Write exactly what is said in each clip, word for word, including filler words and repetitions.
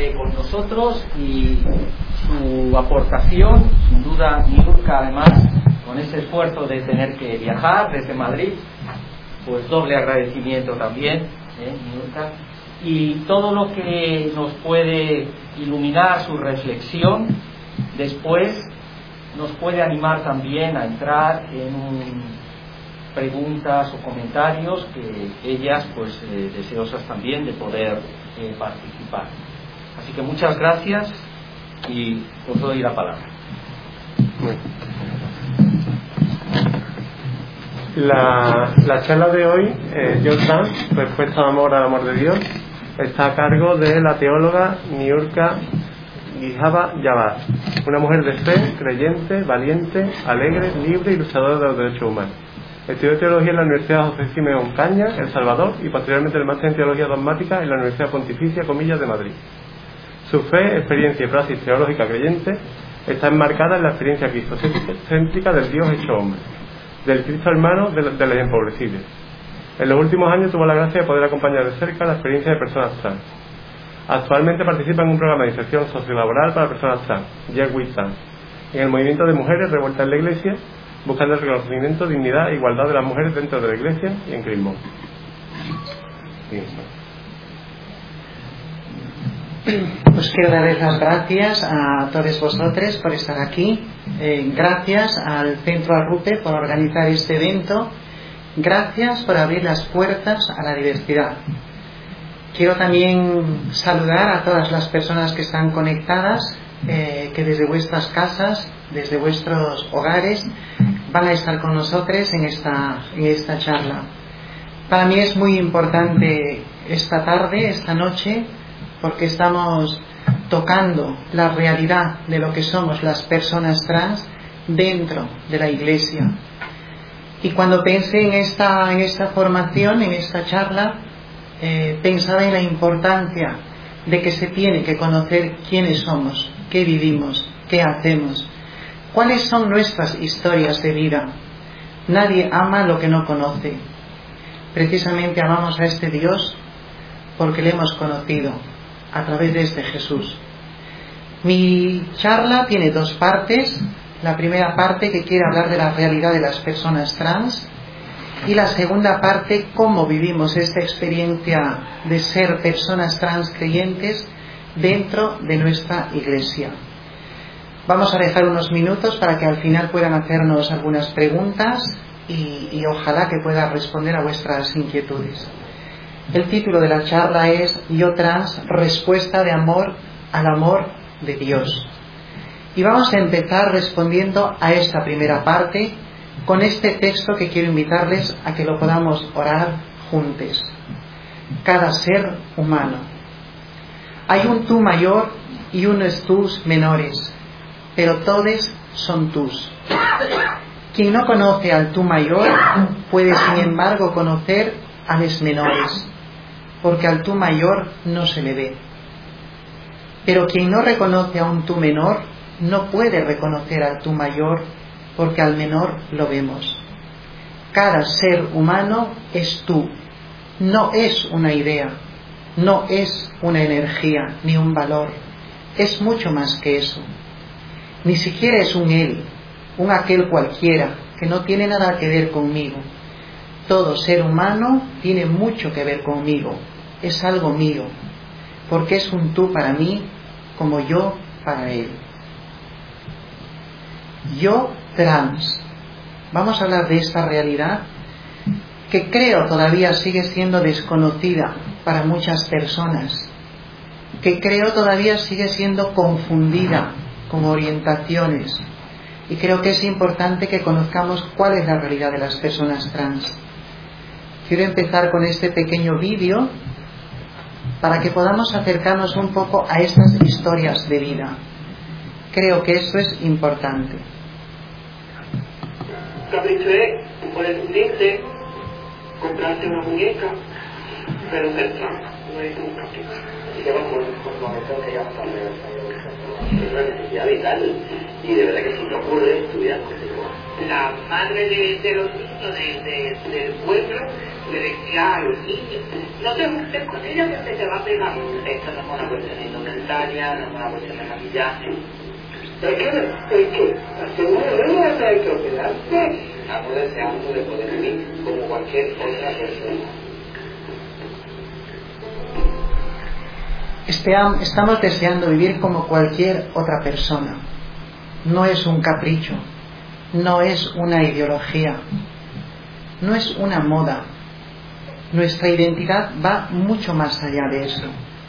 estable con nosotros y su aportación, sin duda, Niurka, además, con ese esfuerzo de tener que viajar desde Madrid, pues doble agradecimiento también, ¿eh, Niurka? Y todo lo que nos puede iluminar su reflexión, después nos puede animar también a entrar en un, preguntas o comentarios que ellas, pues, eh, deseosas también de poder eh, participar. Así que muchas gracias y os doy la palabra. La, la charla de hoy, eh, Yo Trans, respuesta de amor al amor de Dios, está a cargo de la teóloga Niurka Guijaba Yabar, una mujer de fe, creyente, valiente, alegre, libre y luchadora de los derechos humanos. Estudió teología en la Universidad José Simeón Caña, El Salvador, y posteriormente el máster en teología dogmática en la Universidad Pontificia Comillas de Madrid. Su fe, experiencia y praxis teológica creyente está enmarcada en la experiencia cristocéntrica del Dios hecho hombre, del Cristo hermano de, de los empobrecidos. En los últimos años tuvo la gracia de poder acompañar de cerca la experiencia de personas trans. Actualmente participa en un programa de inserción sociolaboral para personas trans, Yes We Trans, en el movimiento de mujeres revueltas en la Iglesia, buscando el reconocimiento, dignidad e igualdad de las mujeres dentro de la Iglesia y en Crismón. Pues quiero darles las gracias a todos vosotros por estar aquí. Eh, gracias al Centro Arrute por organizar este evento. Gracias por abrir las puertas a la diversidad. Quiero también saludar a todas las personas que están conectadas, eh, que desde vuestras casas, desde vuestros hogares, van a estar con nosotros en esta, en esta charla. Para mí es muy importante esta tarde, esta noche, porque estamos tocando la realidad de lo que somos las personas trans dentro de la Iglesia. Y cuando pensé en esta, en esta formación, en esta charla, eh, pensaba en la importancia de que se tiene que conocer quiénes somos, qué vivimos, qué hacemos, cuáles son nuestras historias de vida. Nadie ama lo que no conoce. Precisamente amamos a este Dios porque le hemos conocido a través de este Jesús. Mi charla tiene dos partes. La primera parte, que quiere hablar de la realidad de las personas trans, y la segunda parte, cómo vivimos esta experiencia de ser personas trans creyentes dentro de nuestra Iglesia. Vamos a dejar unos minutos para que al final puedan hacernos algunas preguntas y, y ojalá que pueda responder a vuestras inquietudes. El título de la charla es Yo Trans, respuesta de amor al amor de Dios. Y vamos a empezar respondiendo a esta primera parte con este texto que quiero invitarles a que lo podamos orar juntos. Cada ser humano. Hay un tú mayor y unos tus menores, pero todos son tus. Quien no conoce al tú mayor puede sin embargo conocer a los menores, porque al tú mayor no se le ve. Pero quien no reconoce a un tú menor no puede reconocer al tú mayor, porque al menor lo vemos. Cada ser humano es tú, no es una idea, no es una energía ni un valor, es mucho más que eso. Ni siquiera es un él, un aquel cualquiera que no tiene nada que ver conmigo. Todo ser humano tiene mucho que ver conmigo, es algo mío, porque es un tú para mí como yo para él. Yo trans. Vamos a hablar de esta realidad que creo todavía sigue siendo desconocida para muchas personas, que creo todavía sigue siendo confundida con orientaciones, y creo que es importante que conozcamos cuál es la realidad de las personas trans. Quiero empezar con este pequeño vídeo para que podamos acercarnos un poco a estas historias de vida. Creo que eso es importante. Capricho es poder unirse, comprarse una muñeca, pero ser trans no es un capricho. Así que vamos, por lo menos que ya está es una necesidad vital, y de verdad que si te ocurre estudiar, la madre de, de los niños de, de, del pueblo le decía a los niños, no te juntes con ella porque te va a pegar. Esto no es una cuestión de indumentaria, no es una cuestión de maquillaje. Es que, es que, hace una hora hay que operarse. Estamos deseando de poder vivir como cualquier otra persona. Estamos deseando vivir como cualquier otra persona. No es un capricho, no es una ideología, no es una moda. Nuestra identidad va mucho más allá de eso.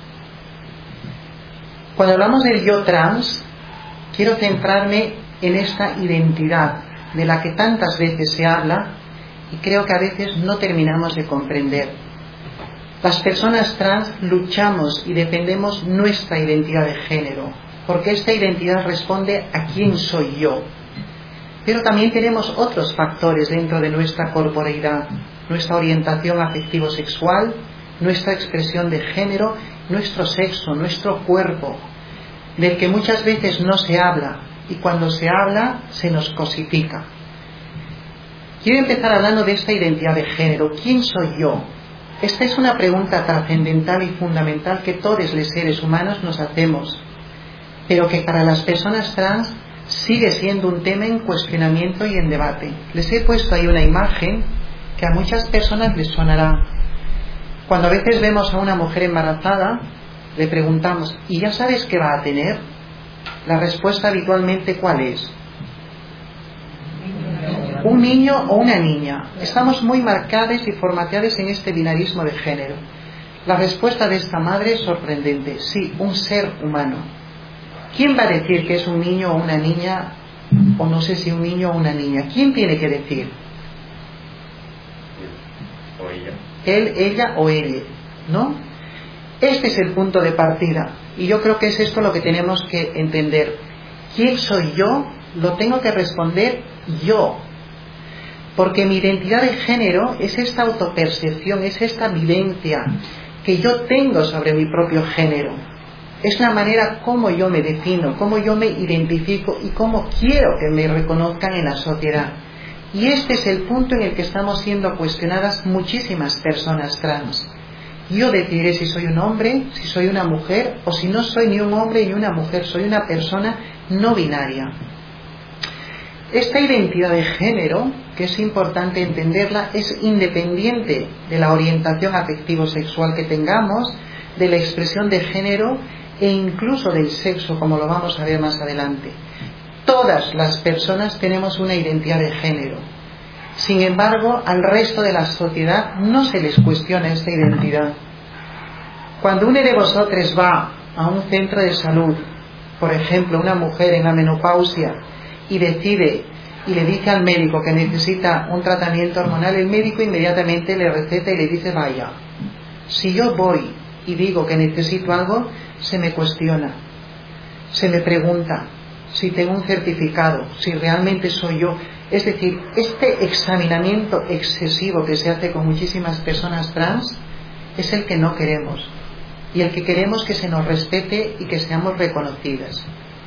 Cuando hablamos del yo trans, quiero centrarme en esta identidad de la que tantas veces se habla y creo que a veces no terminamos de comprender. Las personas trans luchamos y defendemos nuestra identidad de género, porque esta identidad responde a quién soy yo. Pero también tenemos otros factores dentro de nuestra corporeidad, nuestra orientación afectivo-sexual, nuestra expresión de género, nuestro sexo, nuestro cuerpo, del que muchas veces no se habla, y cuando se habla se nos cosifica. Quiero empezar hablando de esta identidad de género. ¿Quién soy yo? Esta es una pregunta trascendental y fundamental que todos los seres humanos nos hacemos, pero que para las personas trans sigue siendo un tema en cuestionamiento y en debate. Les he puesto ahí una imagen que a muchas personas les sonará. Cuando a veces vemos a una mujer embarazada, le preguntamos, ¿y ya sabes qué va a tener? La respuesta habitualmente, ¿cuál es? Un niño o una niña. Estamos muy marcados y formateados en este binarismo de género. La respuesta de esta madre es sorprendente. Sí, un ser humano. ¿Quién va a decir que es un niño o una niña? O no sé si un niño o una niña. ¿Quién tiene que decir? O ella. Él, ella o ella, ¿no? Este es el punto de partida. Y yo creo que es esto lo que tenemos que entender. ¿Quién soy yo? Lo tengo que responder yo. Porque mi identidad de género es esta autopercepción, es esta vivencia que yo tengo sobre mi propio género. Es la manera como yo me defino, cómo yo me identifico y cómo quiero que me reconozcan en la sociedad. Y este es el punto en el que estamos siendo cuestionadas muchísimas personas trans. Yo decidiré si soy un hombre, si soy una mujer, o si no soy ni un hombre ni una mujer, soy una persona no binaria. Esta identidad de género, que es importante entenderla, es independiente de la orientación afectivo-sexual que tengamos, de la expresión de género e incluso del sexo, como lo vamos a ver más adelante. Todas las personas tenemos una identidad de género. Sin embargo, al resto de la sociedad no se les cuestiona esta identidad. Cuando uno de vosotros va a un centro de salud, por ejemplo, una mujer en la menopausia, y decide y le dice al médico que necesita un tratamiento hormonal, el médico inmediatamente le receta y le dice vaya. Si yo voy y digo que necesito algo, se me cuestiona, se me pregunta si tengo un certificado, si realmente soy yo. Es decir, este examinamiento excesivo que se hace con muchísimas personas trans es el que no queremos, y el que queremos que se nos respete y que seamos reconocidas.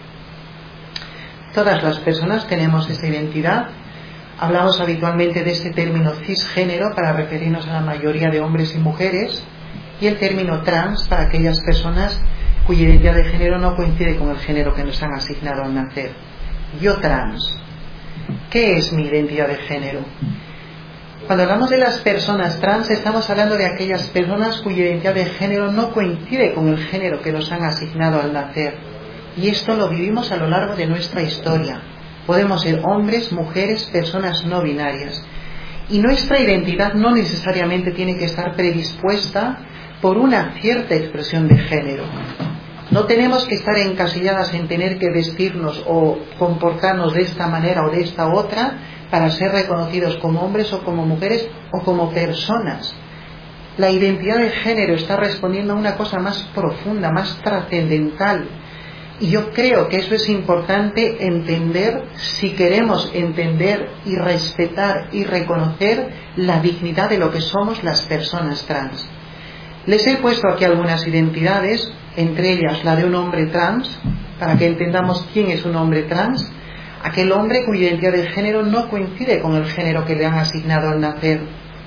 Todas las personas tenemos esta identidad. Hablamos habitualmente de este término cisgénero para referirnos a la mayoría de hombres y mujeres, y el término trans para aquellas personas cuya identidad de género no coincide con el género que nos han asignado al nacer. Yo trans. ¿Qué es mi identidad de género? Cuando hablamos de las personas trans, estamos hablando de aquellas personas cuya identidad de género no coincide con el género que nos han asignado al nacer. Y esto lo vivimos a lo largo de nuestra historia. Podemos ser hombres, mujeres, personas no binarias. Y nuestra identidad no necesariamente tiene que estar predispuesta por una cierta expresión de género. No tenemos que estar encasilladas en tener que vestirnos o comportarnos de esta manera o de esta otra para ser reconocidos como hombres o como mujeres o como personas. La identidad de género está respondiendo a una cosa más profunda, más trascendental. Y yo creo que eso es importante entender si queremos entender y respetar y reconocer la dignidad de lo que somos las personas trans. Les he puesto aquí algunas identidades, entre ellas la de un hombre trans, para que entendamos quién es un hombre trans, aquel hombre cuya identidad de género no coincide con el género que le han asignado al nacer.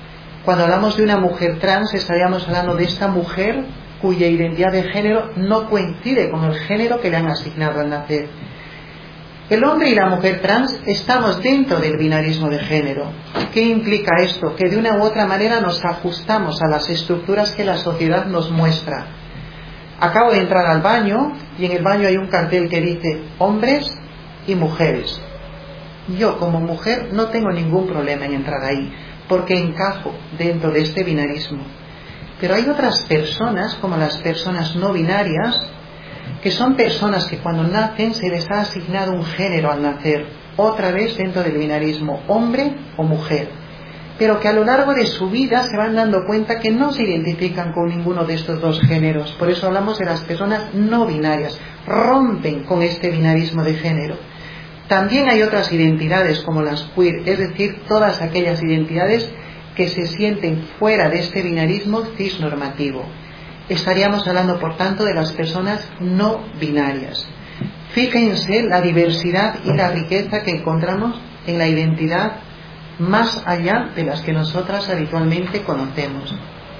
Cuando hablamos de una mujer trans, estaríamos hablando de esta mujer cuya identidad de género no coincide con el género que le han asignado al nacer. El hombre y la mujer trans estamos dentro del binarismo de género. ¿Qué implica esto? Que de una u otra manera nos ajustamos a las estructuras que la sociedad nos muestra. Acabo de entrar al baño y en el baño hay un cartel que dice hombres y mujeres. Yo como mujer no tengo ningún problema en entrar ahí, porque encajo dentro de este binarismo. Pero hay otras personas, como las personas no binarias, que son personas que cuando nacen se les ha asignado un género al nacer, otra vez dentro del binarismo, hombre o mujer, pero que a lo largo de su vida se van dando cuenta que no se identifican con ninguno de estos dos géneros. Por eso hablamos de las personas no binarias, rompen con este binarismo de género. También hay otras identidades como las queer, es decir, todas aquellas identidades que se sienten fuera de este binarismo cisnormativo. Estaríamos hablando, por tanto, de las personas no binarias. Fíjense la diversidad y la riqueza que encontramos en la identidad más allá de las que nosotras habitualmente conocemos.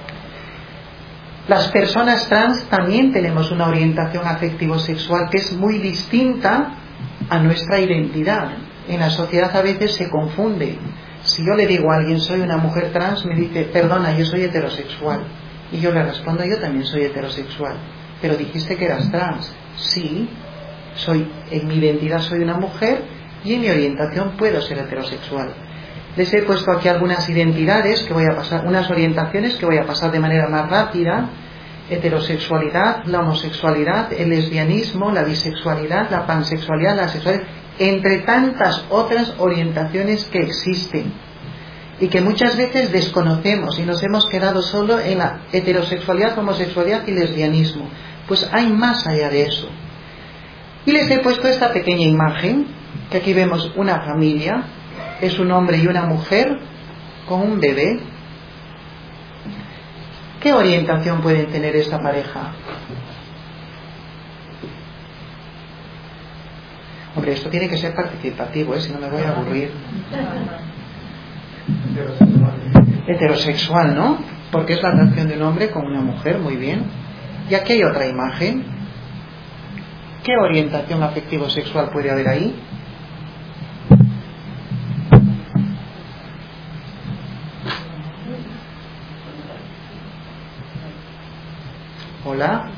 Las personas trans también tenemos una orientación afectivo-sexual que es muy distinta a nuestra identidad. En la sociedad a veces se confunde. Si yo le digo a alguien soy una mujer trans, me dice perdona, yo soy heterosexual. Y yo le respondo, yo también soy heterosexual. Pero dijiste que eras trans. Sí, soy, en mi identidad soy una mujer y en mi orientación puedo ser heterosexual. Les he puesto aquí algunas identidades que voy a pasar, unas orientaciones que voy a pasar de manera más rápida. Heterosexualidad, la homosexualidad, el lesbianismo, la bisexualidad, la pansexualidad, la sexualidad, entre tantas otras orientaciones que existen y que muchas veces desconocemos y nos hemos quedado solo en la heterosexualidad, homosexualidad y lesbianismo. Pues hay más allá de eso. Y les he puesto esta pequeña imagen, que aquí vemos una familia, es un hombre y una mujer con un bebé. ¿Qué orientación pueden tener esta pareja? Hombre, esto tiene que ser participativo, ¿eh? Si no me voy a aburrir. Heterosexual, ¿no? Porque es la atracción de un hombre con una mujer, muy bien. Y aquí hay otra imagen. ¿Qué orientación afectivo-sexual puede haber ahí? Hola.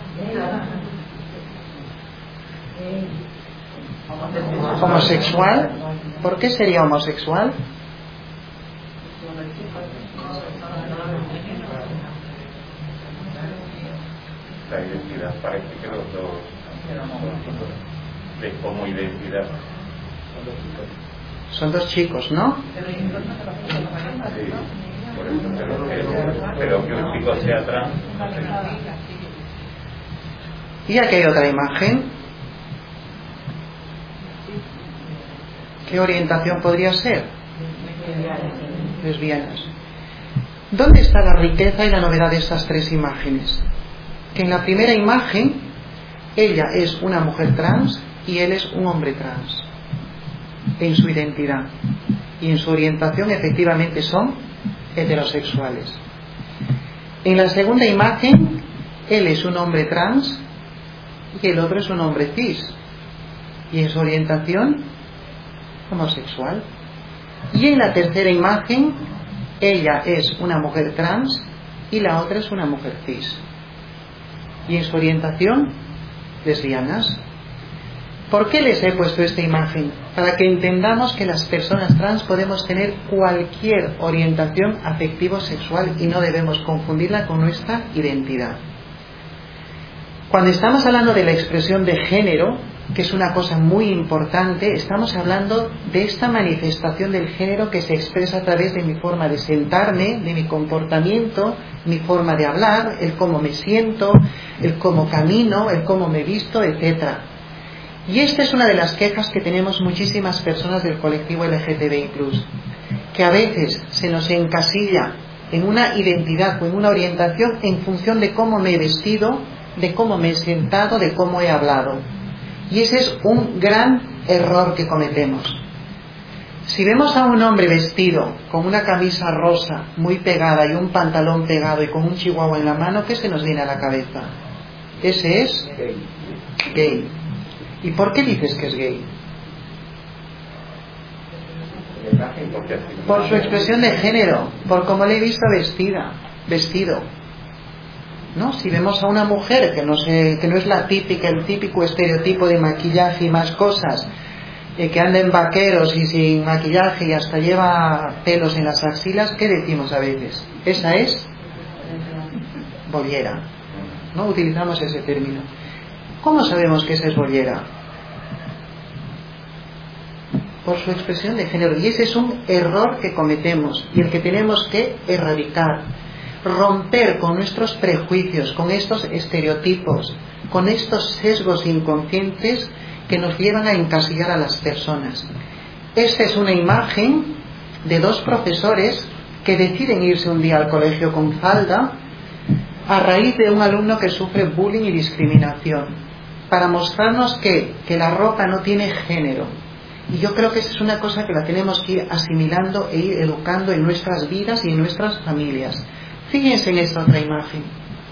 Homosexual. ¿Por qué sería homosexual? La identidad parece que los dos de como identidad son dos chicos, ¿no? sí, por eso, pero que, pero que un chico sea trans. Y aquí hay otra imagen. ¿Qué orientación podría ser? Lesbianas. ¿Dónde está la riqueza y la novedad de estas tres imágenes? Que en la primera imagen ella es una mujer trans y él es un hombre trans en su identidad, y en su orientación efectivamente son heterosexuales. En la segunda imagen él es un hombre trans y el otro es un hombre cis, y en su orientación homosexual. Y en la tercera imagen ella es una mujer trans y la otra es una mujer cis, y en su orientación lesbianas. ¿Por qué les he puesto esta imagen? Para que entendamos que las personas trans podemos tener cualquier orientación afectivo-sexual y no debemos confundirla con nuestra identidad. Cuando estamos hablando de la expresión de género, que es una cosa muy importante, estamos hablando de esta manifestación del género que se expresa a través de mi forma de sentarme, de mi comportamiento, mi forma de hablar, el cómo me siento, el cómo camino, el cómo me visto, etcétera. Y esta es una de las quejas que tenemos muchísimas personas del colectivo L G T B I plus, que a veces se nos encasilla en una identidad o en una orientación en función de cómo me he vestido, de cómo me he sentado, de cómo he hablado. Y ese es un gran error que cometemos. Si vemos a un hombre vestido con una camisa rosa muy pegada y un pantalón pegado y con un chihuahua en la mano, ¿qué se nos viene a la cabeza? Ese es gay. ¿Y por qué dices que es gay? Por su expresión de género, por cómo le he visto vestida, vestido. ¿No? Si vemos a una mujer que no, se, que no es la típica, el típico estereotipo de maquillaje y más cosas, eh, que anda en vaqueros y sin maquillaje y hasta lleva pelos en las axilas, ¿qué decimos a veces? Esa es bollera. No utilizamos ese término. ¿Cómo sabemos que esa es bollera? Por su expresión de género. Y ese es un error que cometemos y el que tenemos que erradicar. Romper con nuestros prejuicios, con estos estereotipos, con estos sesgos inconscientes que nos llevan a encasillar a las personas. Esta es una imagen de dos profesores que deciden irse un día al colegio con falda a raíz de un alumno que sufre bullying y discriminación, para mostrarnos que, que la ropa no tiene género. Y yo creo que esa es una cosa que la tenemos que ir asimilando e ir educando en nuestras vidas y en nuestras familias. Fíjense en esta otra imagen.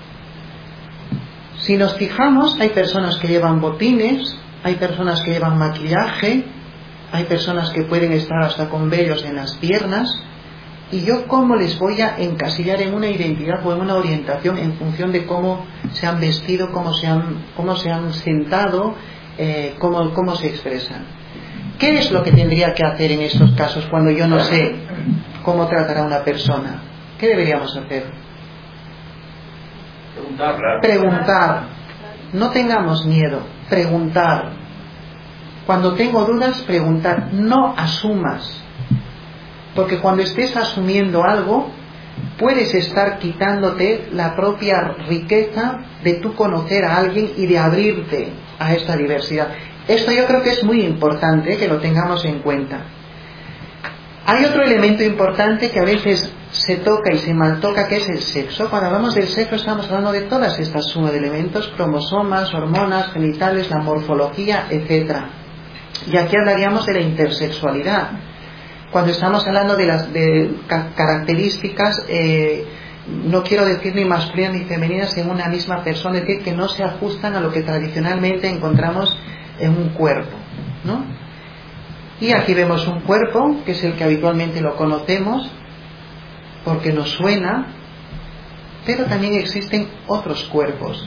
Si nos fijamos, hay personas que llevan botines, hay personas que llevan maquillaje, hay personas que pueden estar hasta con vellos en las piernas. ¿Y yo cómo les voy a encasillar en una identidad o en una orientación en función de cómo se han vestido, cómo se han, cómo se han sentado, eh, cómo, cómo se expresan? ¿Qué es lo que tendría que hacer en estos casos cuando yo no sé cómo tratar a una persona? ¿Qué deberíamos hacer? Preguntar. Preguntar. No tengamos miedo. Preguntar. Cuando tengo dudas, preguntar. No asumas. Porque cuando estés asumiendo algo, puedes estar quitándote la propia riqueza de tú conocer a alguien y de abrirte a esta diversidad. Esto yo creo que es muy importante que lo tengamos en cuenta. Hay otro elemento importante que a veces se toca y se maltoca, que es el sexo. Cuando hablamos del sexo estamos hablando de todas estas suma de elementos, cromosomas, hormonas, genitales, la morfología, etcétera. Y aquí hablaríamos de la intersexualidad. Cuando estamos hablando de las de características, eh, no quiero decir ni masculinas ni femeninas en una misma persona, es decir, que no se ajustan a lo que tradicionalmente encontramos en un cuerpo, ¿no? Y aquí vemos un cuerpo, que es el que habitualmente lo conocemos, porque nos suena, pero también existen otros cuerpos.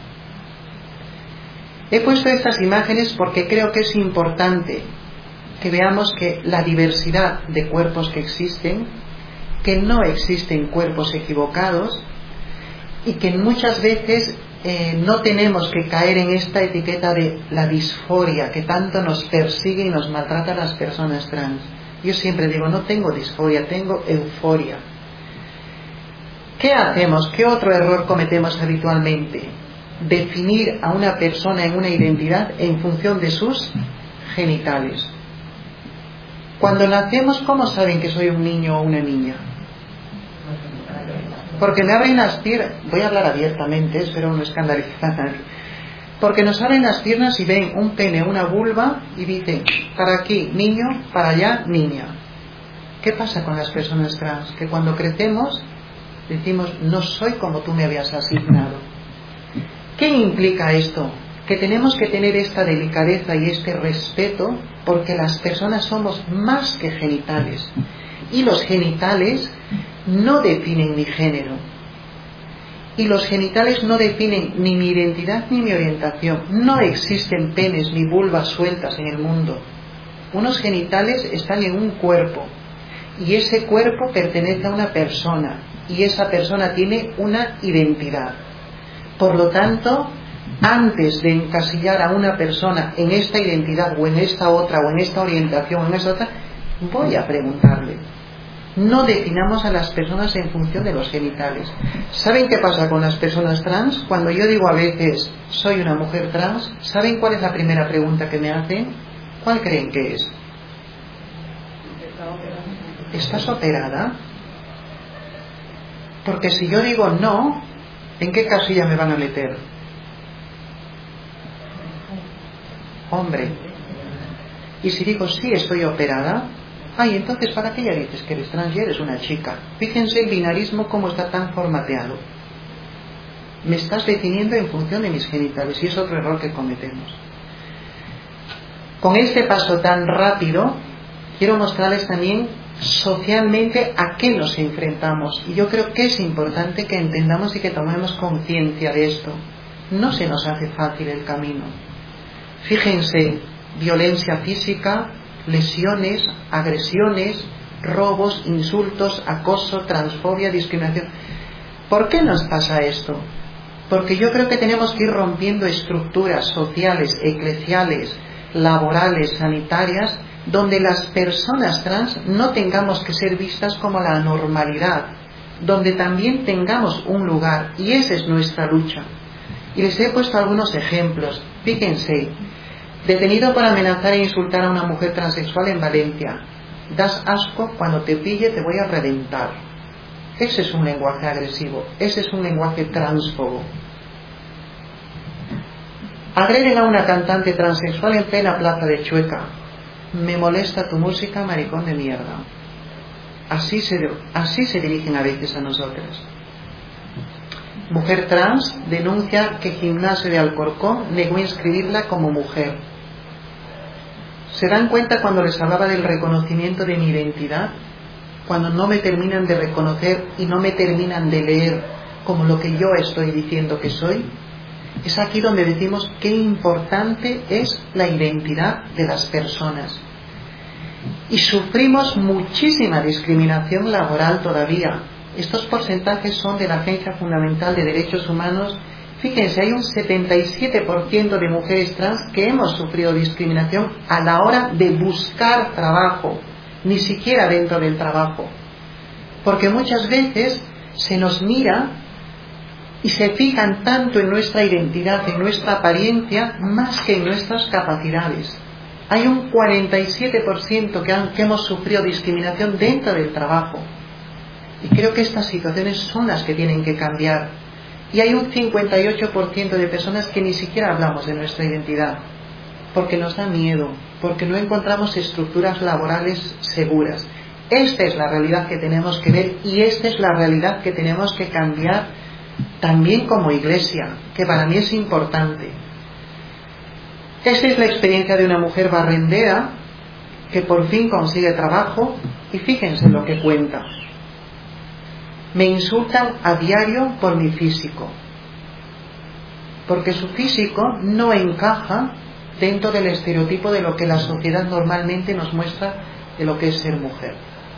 He puesto estas imágenes porque creo que es importante que veamos que la diversidad de cuerpos que existen, que no existen cuerpos equivocados y que muchas veces eh, no tenemos que caer en esta etiqueta de la disforia que tanto nos persigue y nos maltrata a las personas trans. Yo siempre digo, no tengo disforia, tengo euforia. ¿Qué hacemos? ¿Qué otro error cometemos habitualmente? Definir a una persona en una identidad en función de sus genitales. Cuando nacemos, ¿cómo saben que soy un niño o una niña? Porque me abren las piernas, voy a hablar abiertamente, espero no escandalizar a nadie. Porque nos abren las piernas y ven un pene, una vulva y dicen, para aquí niño, para allá niña. ¿Qué pasa con las personas trans? Que cuando crecemos decimos, no soy como tú me habías asignado. ¿Qué implica esto? Que tenemos que tener esta delicadeza y este respeto porque las personas somos más que genitales y los genitales no definen mi género y los genitales no definen ni mi identidad ni mi orientación. No existen penes ni vulvas sueltas en el mundo. Unos genitales están en un cuerpo y ese cuerpo pertenece a una persona y esa persona tiene una identidad. Por lo tanto, antes de encasillar a una persona en esta identidad o en esta otra o en esta orientación o en esta otra, voy a preguntarle. No definamos a las personas en función de los genitales. ¿Saben qué pasa con las personas trans? Cuando yo digo a veces, soy una mujer trans, ¿saben cuál es la primera pregunta que me hacen? ¿Cuál creen que es? ¿Estás operada? Porque si yo digo no, ¿en qué casilla me van a meter? Hombre. Y si digo sí, estoy operada, Ay, entonces, ¿para qué ya dices que eres trans y eres una chica? Fíjense el binarismo cómo está tan formateado. Me estás definiendo en función de mis genitales, y es otro error que cometemos. Con este paso tan rápido, quiero mostrarles también socialmente a qué nos enfrentamos. Y yo creo que es importante que entendamos y que tomemos conciencia de esto. No se nos hace fácil el camino. Fíjense, violencia física, lesiones, agresiones, robos, insultos, acoso, transfobia, discriminación. ¿Por qué nos pasa esto? Porque yo creo que tenemos que ir rompiendo estructuras sociales, eclesiales, laborales, sanitarias, donde las personas trans no tengamos que ser vistas como la normalidad, donde también tengamos un lugar, y esa es nuestra lucha. Y les he puesto algunos ejemplos. Fíjense, detenido por amenazar e insultar a una mujer transexual en Valencia. Das asco, cuando te pille te voy a reventar. Ese es un lenguaje agresivo, ese es un lenguaje transfobo. Agreden a una cantante transexual en plena plaza de Chueca. Me molesta tu música, maricón de mierda. Así se, así se dirigen a veces a nosotras. Mujer trans denuncia que Gimnasio de Alcorcón negó inscribirla como mujer. ¿Se dan cuenta cuando les hablaba del reconocimiento de mi identidad? Cuando no me terminan de reconocer y no me terminan de leer como lo que yo estoy diciendo que soy. Es aquí donde decimos qué importante es la identidad de las personas. Y sufrimos muchísima discriminación laboral todavía. Estos porcentajes son de la Agencia Fundamental de Derechos Humanos. Fíjense, hay un setenta y siete por ciento de mujeres trans que hemos sufrido discriminación a la hora de buscar trabajo, ni siquiera dentro del trabajo. Porque muchas veces se nos mira y se fijan tanto en nuestra identidad, en nuestra apariencia, más que en nuestras capacidades. Hay un cuarenta y siete por ciento que, han, que hemos sufrido discriminación dentro del trabajo. Y creo que estas situaciones son las que tienen que cambiar. Y hay un cincuenta y ocho por ciento de personas que ni siquiera hablamos de nuestra identidad, porque nos da miedo, porque no encontramos estructuras laborales seguras. Esta es la realidad que tenemos que ver y esta es la realidad que tenemos que cambiar también como iglesia, que para mí es importante. Esta es la experiencia de una mujer barrendera que por fin consigue trabajo y fíjense lo que cuenta. Me insultan a diario por mi físico, porque su físico no encaja dentro del estereotipo de lo que la sociedad normalmente nos muestra de lo que es ser mujer.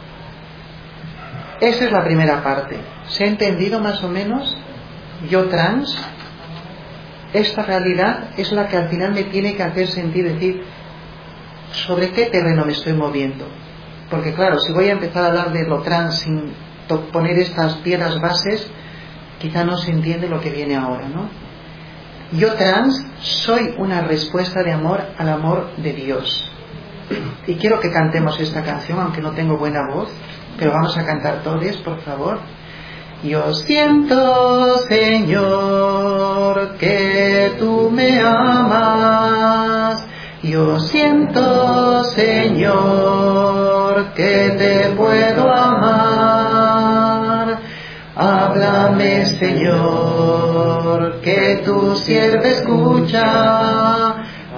Esa es la primera parte. ¿Se ha entendido más o menos? Yo trans, esta realidad es la que al final me tiene que hacer sentir, decir, ¿sobre qué terreno me estoy moviendo? Porque claro, si voy a empezar a hablar de lo trans sin poner estas piedras bases, quizá no se entiende lo que viene ahora, ¿no? Yo trans soy una respuesta de amor al amor de Dios. Y quiero que cantemos esta canción, aunque no tengo buena voz, pero vamos a cantar todos, por favor. Yo siento, Señor, que tú me amas. Yo siento, Señor, que te puedo amar. Háblame, Señor, que tu sierva escucha.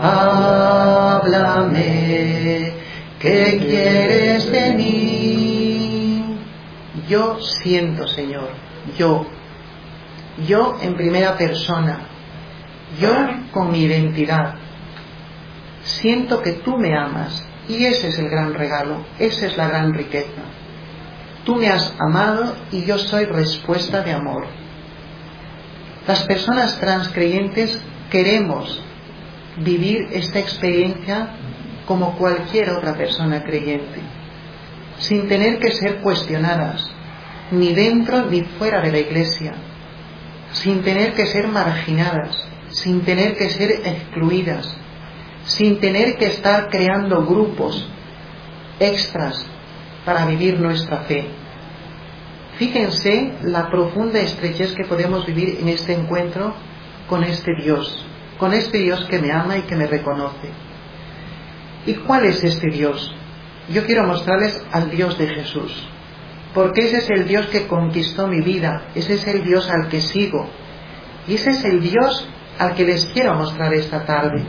Háblame, ¿qué quieres de mí? Yo siento, Señor, yo, yo en primera persona, yo con mi identidad, siento que tú me amas y ese es el gran regalo, esa es la gran riqueza. Tú me has amado y yo soy respuesta de amor. Las personas transcreyentes queremos vivir esta experiencia como cualquier otra persona creyente, sin tener que ser cuestionadas, ni dentro ni fuera de la iglesia, sin tener que ser marginadas, sin tener que ser excluidas, sin tener que estar creando grupos extras para vivir nuestra fe. Fíjense la profunda estrechez que podemos vivir en este encuentro con este Dios, con este Dios que me ama y que me reconoce. ¿Y cuál es este Dios? yo quiero mostrarles al Dios de Jesús, porque ese es el Dios que conquistó mi vida, ese es el Dios al que sigo, y ese es el Dios al que les quiero mostrar esta tarde.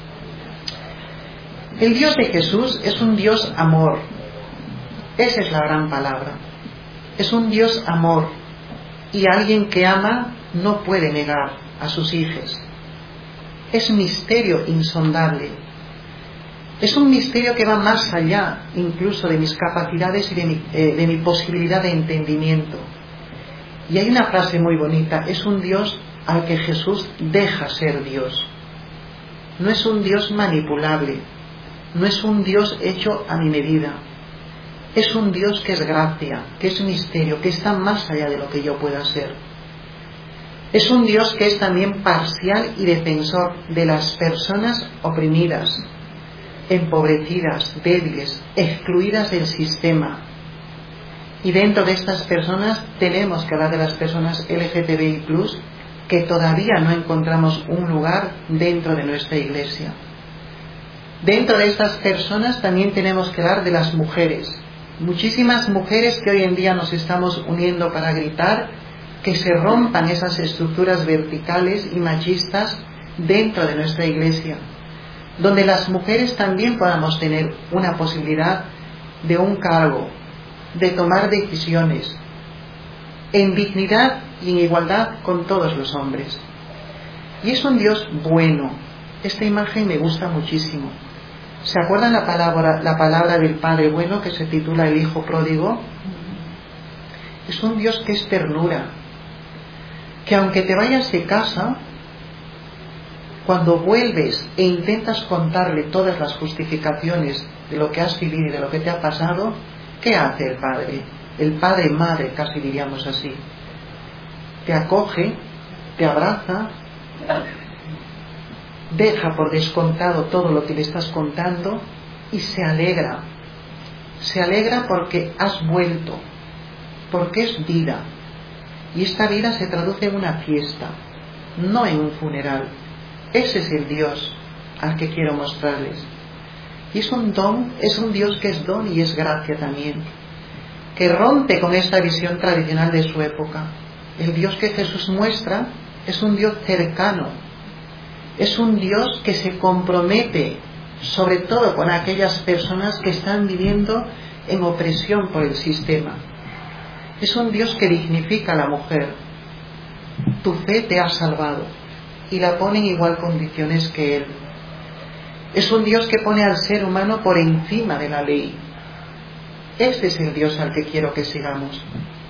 El Dios de Jesús es un Dios amor, esa es la gran palabra, es un Dios amor, y alguien que ama no puede negar a sus hijos. Es misterio insondable, es un misterio que va más allá incluso de mis capacidades y de mi, eh, de mi posibilidad de entendimiento. Y hay una frase muy bonita, es un Dios al que Jesús deja ser Dios. No es un Dios manipulable, no es un Dios hecho a mi medida, es un Dios que es gracia, que es misterio, que está más allá de lo que yo pueda ser. Es un Dios que es también parcial y defensor de las personas oprimidas, empobrecidas, débiles, excluidas del sistema. Y dentro de estas personas tenemos que hablar de las personas L G T B I plus, que todavía no encontramos un lugar dentro de nuestra iglesia. Dentro de estas personas también tenemos que hablar de las mujeres. Muchísimas mujeres que hoy en día nos estamos uniendo para gritar que se rompan esas estructuras verticales y machistas dentro de nuestra iglesia, donde las mujeres también podamos tener una posibilidad de un cargo, de tomar decisiones, en dignidad y en igualdad con todos los hombres. Y es un Dios bueno. Esta imagen me gusta muchísimo. ¿Se acuerdan la palabra, la palabra del Padre bueno que se titula El Hijo Pródigo? Es un Dios que es ternura, que aunque te vayas de casa, cuando vuelves e intentas contarle todas las justificaciones de lo que has vivido y de lo que te ha pasado, ¿qué hace el Padre? El Padre Madre, casi diríamos así. Te acoge, te abraza, deja por descontado todo lo que le estás contando y se alegra. Se alegra porque has vuelto, porque es vida. Y esta vida se traduce en una fiesta, no en un funeral. Ese es el Dios al que quiero mostrarles. Y es un don, es un Dios que es don y es gracia también, que rompe con esta visión tradicional de su época. El Dios que Jesús muestra es un Dios cercano, es un Dios que se compromete sobre todo con aquellas personas que están viviendo en opresión por el sistema. Es un Dios que dignifica a la mujer. Tu fe te ha salvado y la pone en igual condiciones que Él. Es un Dios que pone al ser humano por encima de la ley. Este es el Dios al que quiero que sigamos.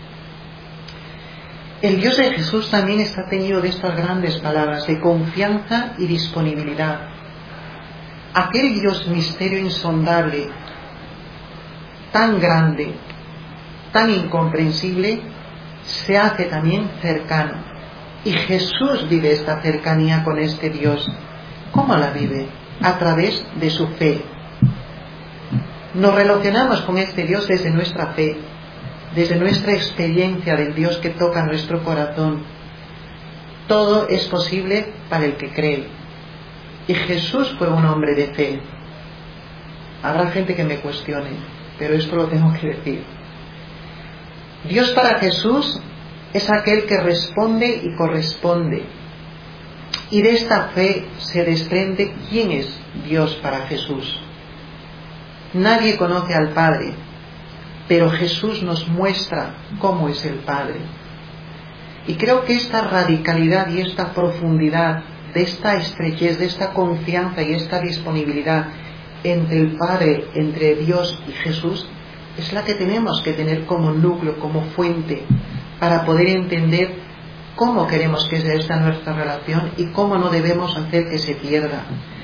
El Dios de Jesús también está teñido de estas grandes palabras de confianza y disponibilidad. Aquel Dios misterio insondable, tan grande, tan incomprensible, se hace también cercano. Y Jesús vive esta cercanía con este Dios. ¿Cómo la vive? A través de su fe. Nos relacionamos con este Dios desde nuestra fe, desde nuestra experiencia del Dios que toca nuestro corazón. Todo es posible para el que cree. Y Jesús fue un hombre de fe. Habrá gente que me cuestione, pero esto lo tengo que decir. Dios para Jesús es aquel que responde y corresponde. Y de esta fe se desprende quién es Dios para Jesús. Nadie conoce al Padre, pero Jesús nos muestra cómo es el Padre. Y creo que esta radicalidad y esta profundidad, de esta estrechez, de esta confianza y esta disponibilidad entre el Padre, entre Dios y Jesús, es la que tenemos que tener como núcleo, como fuente, para poder entender cómo queremos que sea esta nuestra relación y cómo no debemos hacer que se pierda.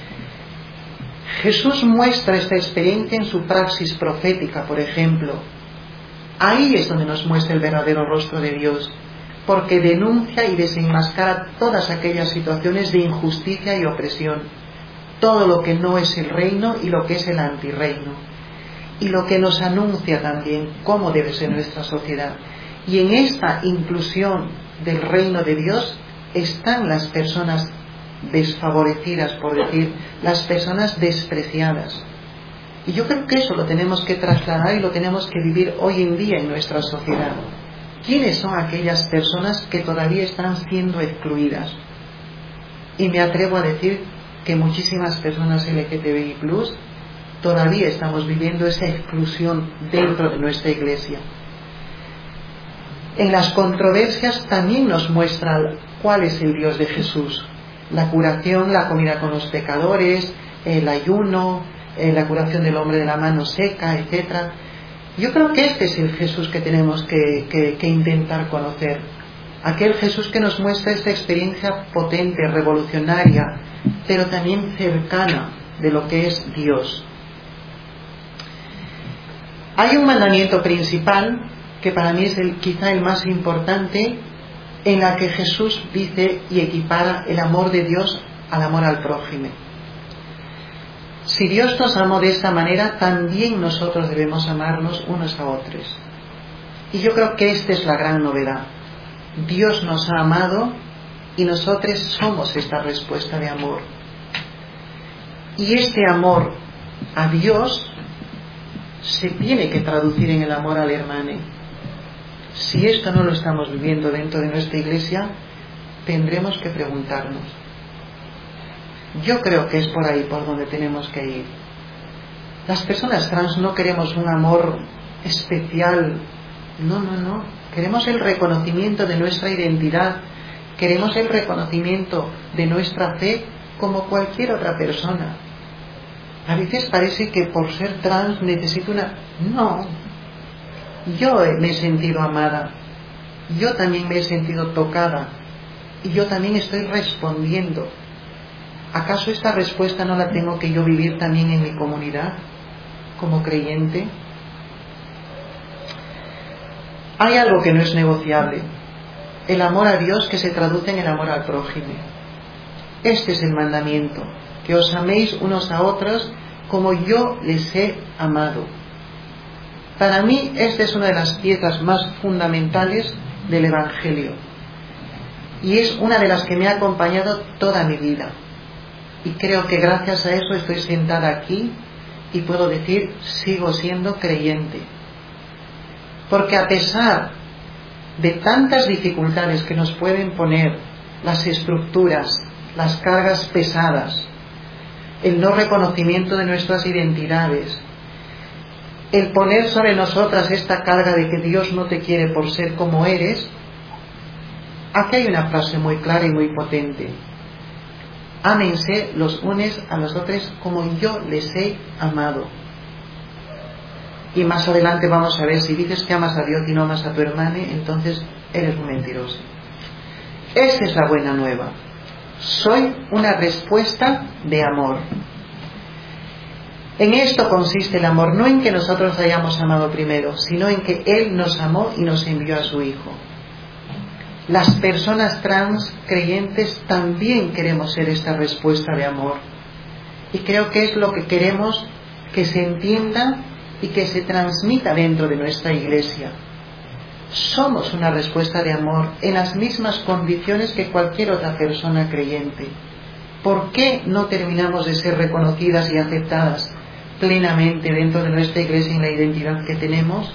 Jesús muestra esta experiencia en su praxis profética, por ejemplo. Ahí es donde nos muestra el verdadero rostro de Dios, porque denuncia y desenmascara todas aquellas situaciones de injusticia y opresión, todo lo que no es el reino y lo que es el antirreino, y lo que nos anuncia también cómo debe ser nuestra sociedad. Y en esta inclusión del reino de Dios están las personas desfavorecidas, por decir, las personas despreciadas. Y yo creo que eso lo tenemos que trasladar y lo tenemos que vivir hoy en día en nuestra sociedad. ¿Quiénes son aquellas personas que todavía están siendo excluidas? Y me atrevo a decir que muchísimas personas L G T B I plus todavía estamos viviendo esa exclusión dentro de nuestra iglesia. En las controversias también nos muestra cuál es el Dios de Jesús. La curación, la comida con los pecadores, el ayuno, eh, la curación del hombre de la mano seca, etcétera. Yo creo que este es el Jesús que tenemos que, que, que intentar conocer. Aquel Jesús que nos muestra esta experiencia potente, revolucionaria, pero también cercana de lo que es Dios. Hay un mandamiento principal que para mí es el, quizá el más importante, en la que Jesús dice y equipara el amor de Dios al amor al prójimo. Si Dios nos amó de esta manera, también nosotros debemos amarnos unos a otros. Y yo creo que esta es la gran novedad. Dios nos ha amado y nosotros somos esta respuesta de amor. Y este amor a Dios se tiene que traducir en el amor al hermano. Si esto no lo estamos viviendo dentro de nuestra iglesia, tendremos que preguntarnos. Yo creo que es por ahí por donde tenemos que ir. Las personas trans no queremos un amor especial. No, no, no. Queremos el reconocimiento de nuestra identidad. Queremos el reconocimiento de nuestra fe como cualquier otra persona. A veces parece que por ser trans necesito una... No. Yo me he sentido amada. Yo también me he sentido tocada. Y yo también estoy respondiendo. ¿Acaso esta respuesta no la tengo que yo vivir también en mi comunidad como creyente? Hay algo que no es negociable. El amor a Dios que se traduce en el amor al prójimo. Este es el mandamiento. Que os améis unos a otros como yo les he amado. Para mí esta es una de las piezas más fundamentales del Evangelio. Y es una de las que me ha acompañado toda mi vida. Y creo que gracias a eso estoy sentada aquí y puedo decir, sigo siendo creyente. Porque a pesar de tantas dificultades que nos pueden poner las estructuras, las cargas pesadas, el no reconocimiento de nuestras identidades, el poner sobre nosotras esta carga de que Dios no te quiere por ser como eres, aquí hay una frase muy clara y muy potente. Ámense los unos a los otros como yo les he amado. Y más adelante vamos a ver, si dices que amas a Dios y no amas a tu hermano, entonces eres un mentiroso. Esta es la buena nueva. Soy una respuesta de amor. En esto consiste el amor, no en que nosotros hayamos amado primero, sino en que Él nos amó y nos envió a su Hijo. Las personas trans creyentes también queremos ser esta respuesta de amor. Y creo que es lo que queremos que se entienda y que se transmita dentro de nuestra iglesia. Somos una respuesta de amor en las mismas condiciones que cualquier otra persona creyente. ¿Por qué no terminamos de ser reconocidas y aceptadas plenamente dentro de nuestra iglesia en la identidad que tenemos?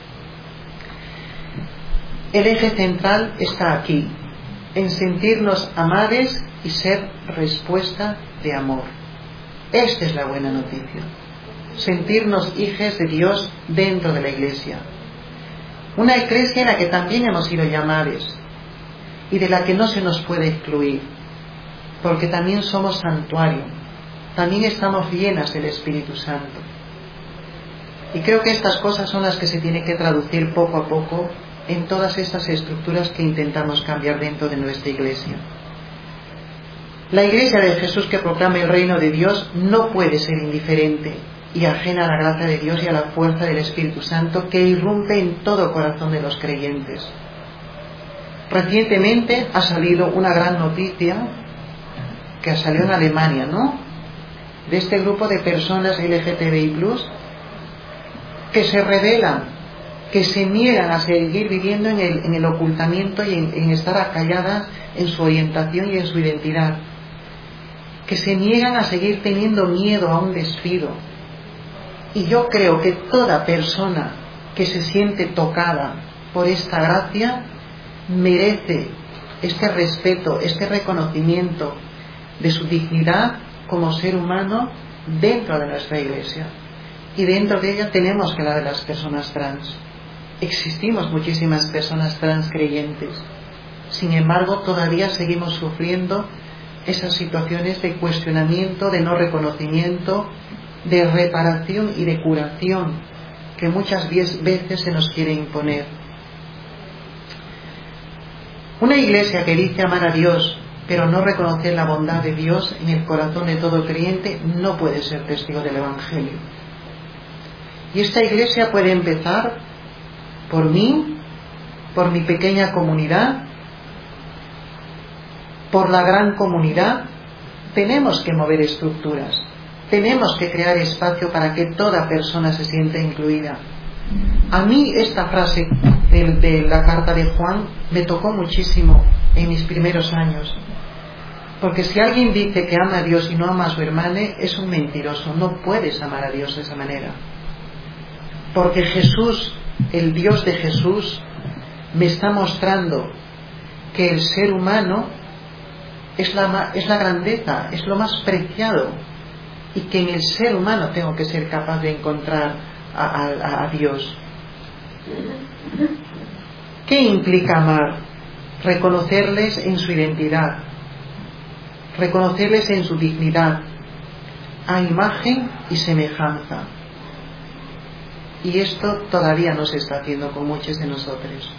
El eje central está aquí, en sentirnos amables y ser respuesta de amor. Esta es la buena noticia. Sentirnos hijos de Dios dentro de la iglesia. Una iglesia en la que también hemos sido llamados y de la que no se nos puede excluir, porque también somos santuario, también estamos llenas del Espíritu Santo. Y creo que estas cosas son las que se tienen que traducir poco a poco en todas estas estructuras que intentamos cambiar dentro de nuestra iglesia. La iglesia de Jesús que proclama el reino de Dios no puede ser indiferente y ajena a la gracia de Dios y a la fuerza del Espíritu Santo que irrumpe en todo corazón de los creyentes. Recientemente ha salido una gran noticia que salió en Alemania, ¿no? De este grupo de personas L G T B I plus, que se rebelan, que se niegan a seguir viviendo en el, en el ocultamiento y en, en estar acalladas en su orientación y en su identidad, que se niegan a seguir teniendo miedo a un despido, Y yo creo que toda persona que se siente tocada por esta gracia merece este respeto, este reconocimiento de su dignidad como ser humano dentro de nuestra iglesia. Y dentro de ella tenemos que hablar de las personas trans. Existimos muchísimas personas trans creyentes. Sin embargo, todavía seguimos sufriendo esas situaciones de cuestionamiento, de no reconocimiento, de reparación y de curación que muchas veces se nos quiere imponer. Una iglesia que dice amar a Dios, pero no reconocer la bondad de Dios en el corazón de todo creyente, no puede ser testigo del Evangelio. Y esta iglesia puede empezar por mí, por mi pequeña comunidad, por la gran comunidad. Tenemos que mover estructuras, tenemos que crear espacio para que toda persona se sienta incluida. A mí esta frase de, de la carta de Juan me tocó muchísimo en mis primeros años, porque si alguien dice que ama a Dios y no ama a su hermana, es un mentiroso. No puedes amar a Dios de esa manera, porque Jesús, el Dios de Jesús, me está mostrando que el ser humano es la, es la grandeza, es lo más preciado, y que en el ser humano tengo que ser capaz de encontrar a, a, a Dios. ¿Qué implica amar? Reconocerles en su identidad, reconocerles en su dignidad, a imagen y semejanza. Y esto todavía no se está haciendo con muchos de nosotros.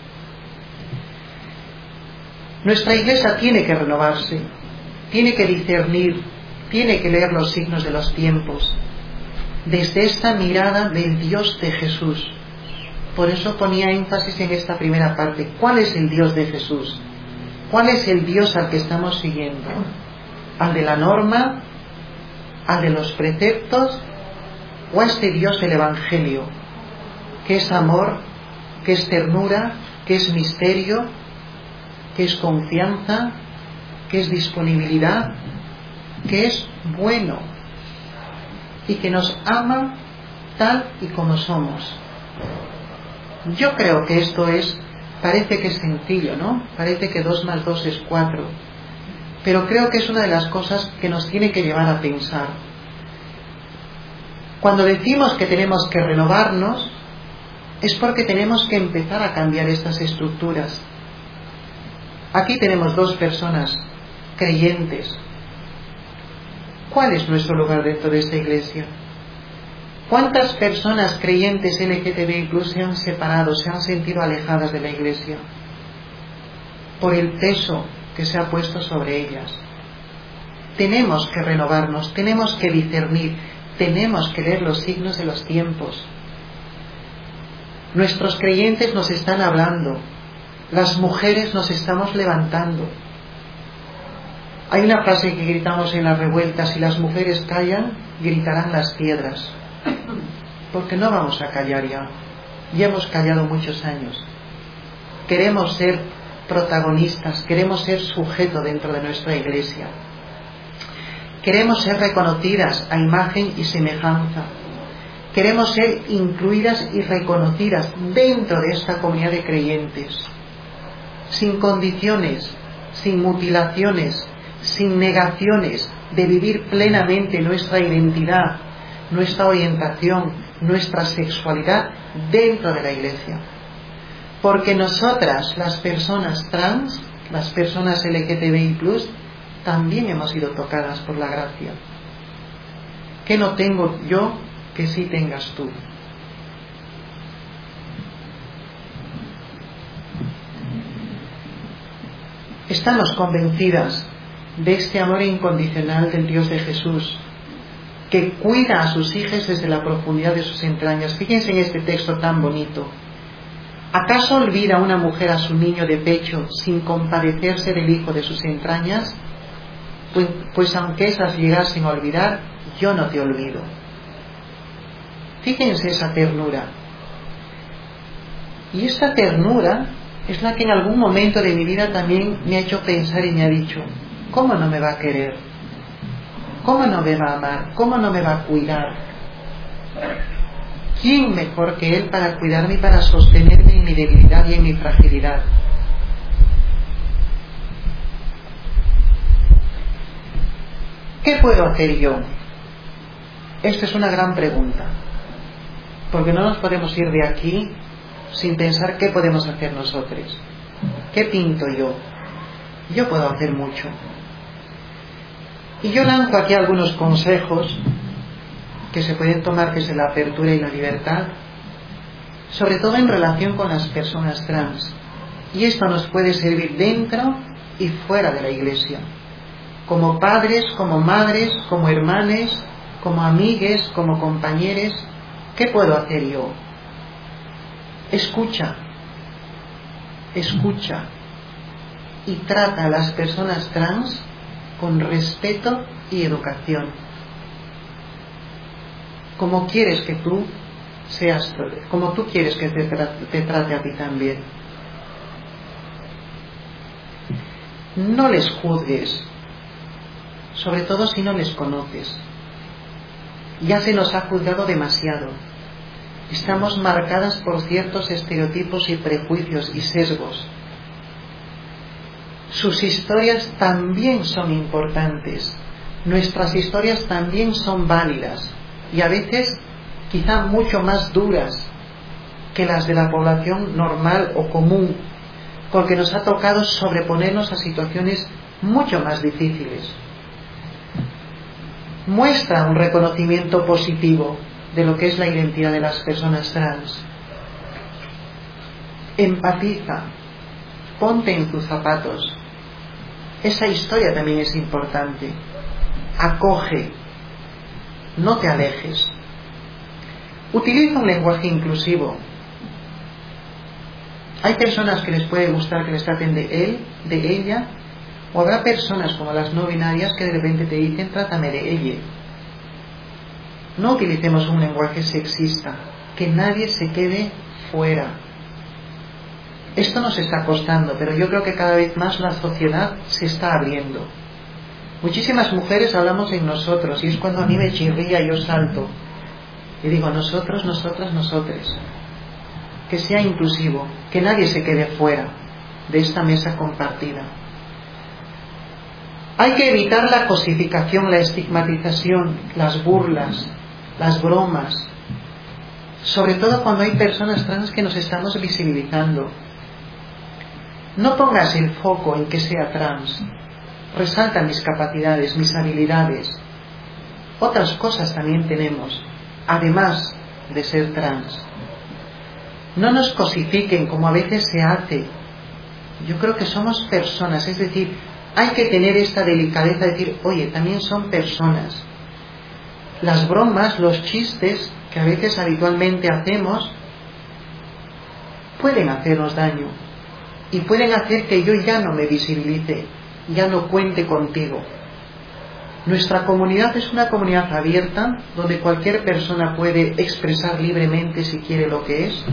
Nuestra iglesia tiene que renovarse, tiene que discernir, tiene que leer los signos de los tiempos, desde esta mirada del Dios de Jesús. Por eso ponía énfasis en esta primera parte. ¿Cuál es el Dios de Jesús? ¿Cuál es el Dios al que estamos siguiendo? ¿Al de la norma? ¿Al de los preceptos? ¿O a este Dios del Evangelio, que es amor, que es ternura, que es misterio, que es confianza, que es disponibilidad, que es bueno y que nos ama tal y como somos? Yo creo que esto es, parece que es sencillo, ¿no? Parece que dos más dos es cuatro, pero creo que es una de las cosas que nos tiene que llevar a pensar. Cuando decimos que tenemos que renovarnos, es porque tenemos que empezar a cambiar estas estructuras. Aquí tenemos dos personas creyentes. ¿Cuál es nuestro lugar dentro de esta iglesia? ¿Cuántas personas creyentes L G T B I plus se han separado, se han sentido alejadas de la iglesia por el peso que se ha puesto sobre ellas? Tenemos que renovarnos, tenemos que discernir, tenemos que leer los signos de los tiempos. Nuestros creyentes nos están hablando, las mujeres nos estamos levantando. Hay una frase que gritamos en las revueltas: si las mujeres callan, gritarán las piedras. Porque no vamos a callar ya. Ya hemos callado muchos años. Queremos ser protagonistas, queremos ser sujeto dentro de nuestra iglesia. Queremos ser reconocidas a imagen y semejanza. Queremos ser incluidas y reconocidas dentro de esta comunidad de creyentes, sin condiciones, sin mutilaciones, sin negaciones, de vivir plenamente nuestra identidad, nuestra orientación, nuestra sexualidad dentro de la iglesia. Porque nosotras, las personas trans, las personas L G T B I plus, también hemos sido tocadas por la gracia. ¿Qué no tengo yo que sí tengas tú? Estamos convencidas de este amor incondicional del Dios de Jesús, que cuida a sus hijos desde la profundidad de sus entrañas. Fíjense en este texto tan bonito. ¿Acaso olvida una mujer a su niño de pecho sin compadecerse del hijo de sus entrañas? Pues, pues aunque esas llegasen a olvidar, yo no te olvido. Fíjense esa ternura. Y esta ternura es la que en algún momento de mi vida también me ha hecho pensar y me ha dicho: ¿cómo no me va a querer? ¿Cómo no me va a amar? ¿Cómo no me va a cuidar? ¿Quién mejor que Él para cuidarme y para sostenerme en mi debilidad y en mi fragilidad? ¿Qué puedo hacer yo? Esta es una gran pregunta, porque no nos podemos ir de aquí sin pensar qué podemos hacer nosotros. ¿Qué pinto yo? Yo puedo hacer mucho. Y yo lanzo aquí algunos consejos que se pueden tomar desde la apertura y la libertad, sobre todo en relación con las personas trans. Y esto nos puede servir dentro y fuera de la iglesia, como padres, como madres, como hermanes, como amigues, como compañeros. ¿Qué puedo hacer yo? Escucha, escucha y trata a las personas trans con respeto y educación, como quieres que tú seas, como tú quieres que te trate, te trate a ti también. No les juzgues, sobre todo si no les conoces. Ya se nos ha juzgado demasiado. Estamos marcadas por ciertos estereotipos y prejuicios y sesgos. Sus historias también son importantes. Nuestras historias también son válidas y a veces quizá mucho más duras que las de la población normal o común, porque nos ha tocado sobreponernos a situaciones mucho más difíciles. Muestra un reconocimiento positivo de lo que es la identidad de las personas trans. Empatiza, ponte en tus zapatos. Esa historia también es importante. Acoge, no te alejes. Utiliza un lenguaje inclusivo. Hay personas que les puede gustar que les traten de él, de ella, o habrá personas como las no binarias que de repente te dicen trátame de ella. No utilicemos un lenguaje sexista, que nadie se quede fuera. Esto nos está costando, pero yo creo que cada vez más la sociedad se está abriendo. Muchísimas mujeres hablamos en nosotros, y es cuando a mí me chirría, yo salto. Y digo, nosotros, nosotras, nosotres. Que sea inclusivo, que nadie se quede fuera de esta mesa compartida. Hay que evitar la cosificación, la estigmatización, las burlas, las bromas, sobre todo cuando hay personas trans que nos estamos visibilizando. No pongas el foco en que sea trans. Resalta mis capacidades, mis habilidades. Otras cosas también tenemos, además de ser trans. No nos cosifiquen como a veces se hace. Yo creo que somos personas, es decir, hay que tener esta delicadeza de decir, oye, también son personas. Las bromas, los chistes que a veces habitualmente hacemos pueden hacernos daño y pueden hacer que yo ya no me visibilice, ya no cuente contigo. Nuestra comunidad es una comunidad abierta donde cualquier persona puede expresar libremente si quiere lo que es.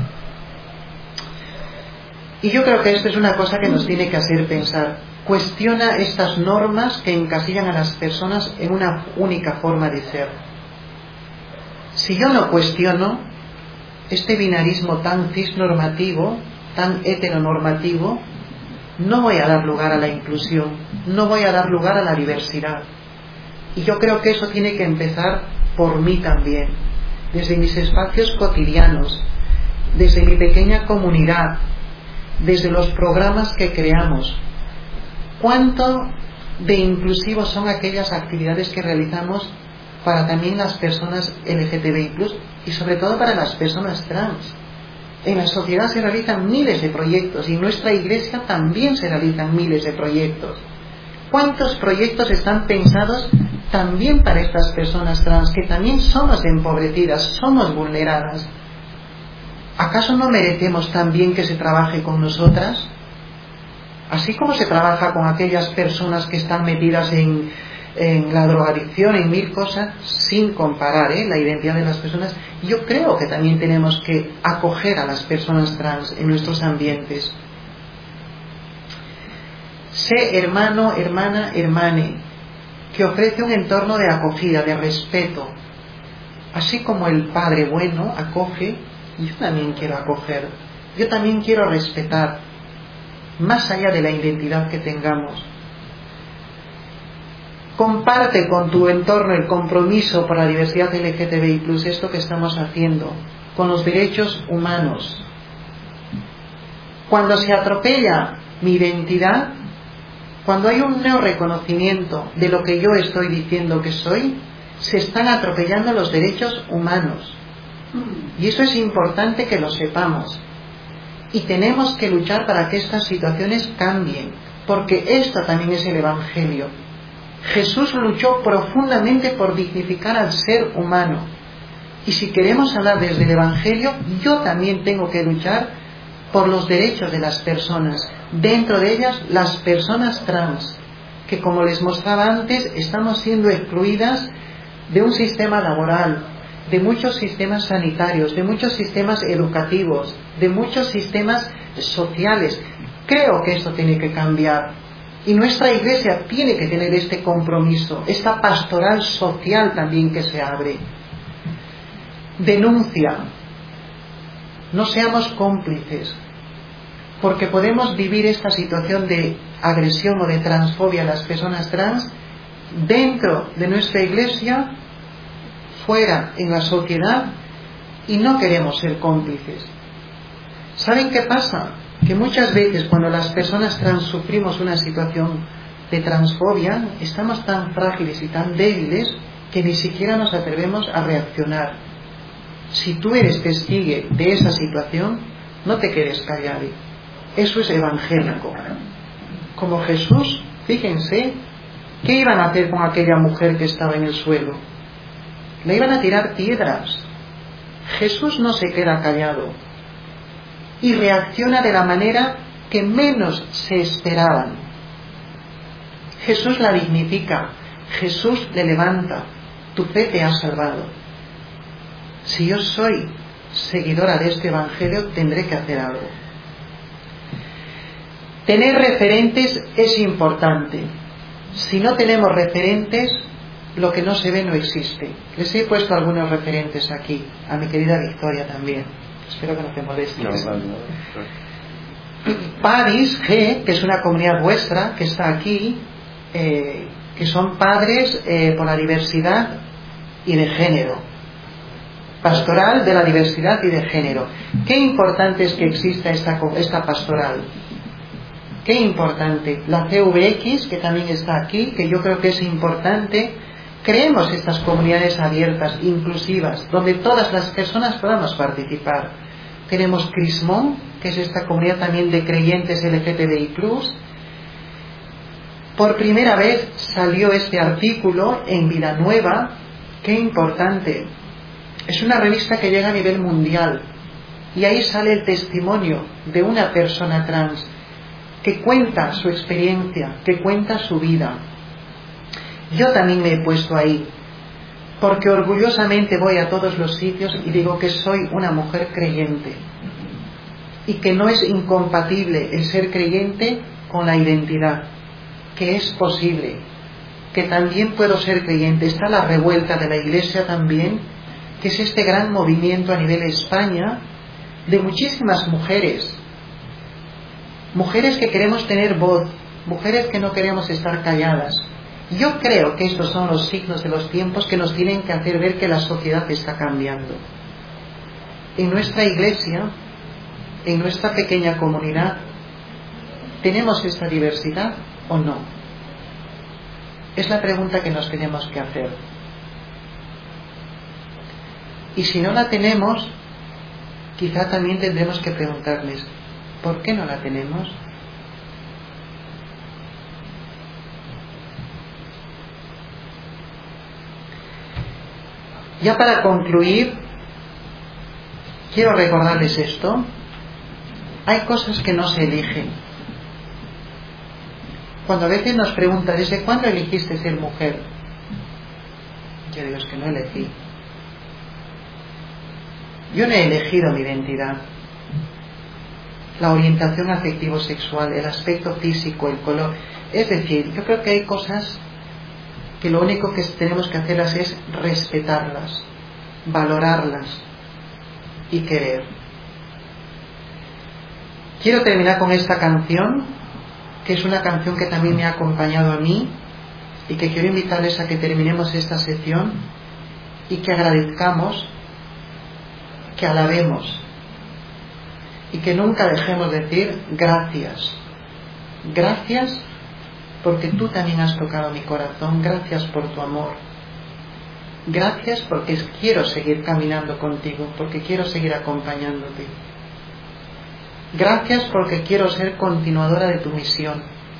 Y yo creo que esto es una cosa que nos tiene que hacer pensar. Cuestiona estas normas que encasillan a las personas en una única forma de ser. Si yo no cuestiono este binarismo tan cisnormativo, tan heteronormativo, no voy a dar lugar a la inclusión, no voy a dar lugar a la diversidad. Y yo creo que eso tiene que empezar por mí también, desde mis espacios cotidianos, desde mi pequeña comunidad, desde los programas que creamos. ¿Cuánto de inclusivos son aquellas actividades que realizamos para también las personas L G T B I plus, y sobre todo para las personas trans? En la sociedad se realizan miles de proyectos y en nuestra iglesia también se realizan miles de proyectos. ¿Cuántos proyectos están pensados también para estas personas trans, que también somos empobrecidas, somos vulneradas? ¿Acaso no merecemos también que se trabaje con nosotras? Así como se trabaja con aquellas personas que están metidas en, en la drogadicción, en mil cosas, sin comparar ¿eh? la identidad de las personas, yo creo que también tenemos que acoger a las personas trans en nuestros ambientes. Sé hermano, hermana, hermane, que ofrece un entorno de acogida, de respeto. Así como el Padre bueno acoge, yo también quiero acoger, yo también quiero respetar, más allá de la identidad que tengamos. Comparte con tu entorno el compromiso por la diversidad L G T B I plus, esto que estamos haciendo, con los derechos humanos. Cuando se atropella mi identidad, cuando hay un no reconocimiento de lo que yo estoy diciendo que soy, se están atropellando los derechos humanos. Y eso es importante que lo sepamos. Y tenemos que luchar para que estas situaciones cambien, porque esto también es el Evangelio. Jesús luchó profundamente por dignificar al ser humano. Y si queremos hablar desde el Evangelio, yo también tengo que luchar por los derechos de las personas, dentro de ellas las personas trans, que como les mostraba antes, estamos siendo excluidas de un sistema laboral, de muchos sistemas sanitarios, de muchos sistemas educativos, de muchos sistemas sociales. Creo que esto tiene que cambiar. Y nuestra Iglesia tiene que tener este compromiso, esta pastoral social también que se abre. Denuncia. No seamos cómplices, porque podemos vivir esta situación de agresión o de transfobia a las personas trans dentro de nuestra Iglesia, fuera en la sociedad, y no queremos ser cómplices. ¿Saben qué pasa? Que muchas veces cuando las personas trans sufrimos una situación de transfobia, estamos tan frágiles y tan débiles que ni siquiera nos atrevemos a reaccionar. Si tú eres testigo de esa situación, no te quedes callado. Eso es evangélico. Como Jesús, fíjense, ¿qué iban a hacer con aquella mujer que estaba en el suelo? Le iban a tirar piedras. Jesús no se queda callado y reacciona de la manera que menos se esperaban. Jesús la dignifica, Jesús le levanta. Tu fe te ha salvado. Si yo soy seguidora de este Evangelio, tendré que hacer algo. Tener referentes es importante. Si no tenemos referentes, lo que no se ve no existe. Les he puesto algunos referentes aquí, a mi querida Victoria también. Espero que no te molestes. No, no, no. Paris G, que es una comunidad vuestra que está aquí, eh, que son padres eh, por la diversidad y de género. Pastoral de la diversidad y de género. Qué importante es que exista esta, esta pastoral. Qué importante. La C V X, que también está aquí, que yo creo que es importante. Creemos estas comunidades abiertas, inclusivas, donde todas las personas podamos participar. Tenemos Crismón, que es esta comunidad también de creyentes L G T B I plus. Por primera vez salió este artículo en Vida Nueva. Qué importante. Es una revista que llega a nivel mundial. Y ahí sale el testimonio de una persona trans que cuenta su experiencia, que cuenta su vida. Yo también me he puesto ahí, porque orgullosamente voy a todos los sitios y digo que soy una mujer creyente y que no es incompatible el ser creyente con la identidad, que es posible, que también puedo ser creyente. Está la revuelta de la Iglesia también, que es este gran movimiento a nivel de España de muchísimas mujeres, mujeres que queremos tener voz, mujeres que no queremos estar calladas. Yo creo que estos son los signos de los tiempos que nos tienen que hacer ver que la sociedad está cambiando. En nuestra Iglesia, en nuestra pequeña comunidad, ¿tenemos esta diversidad o no? Es la pregunta que nos tenemos que hacer. Y si no la tenemos, quizá también tendremos que preguntarles, ¿por qué no la tenemos? Ya para concluir, quiero recordarles esto. Hay cosas que no se eligen. Cuando a veces nos preguntan, ¿desde cuándo elegiste ser mujer? Yo digo, es que no elegí. Yo no he elegido mi identidad. La orientación afectivo-sexual, el aspecto físico, el color. Es decir, yo creo que hay cosas que lo único que tenemos que hacerlas es respetarlas. valorarlas y querer. Quiero terminar con esta canción, que es una canción que también me ha acompañado a mí y que quiero invitarles a que terminemos esta sesión y que agradezcamos, que alabemos y que nunca dejemos de decir gracias. Gracias porque tú también has tocado mi corazón, gracias por tu amor. Gracias porque quiero seguir caminando contigo, porque quiero seguir acompañándote. Gracias porque quiero ser continuadora de tu misión.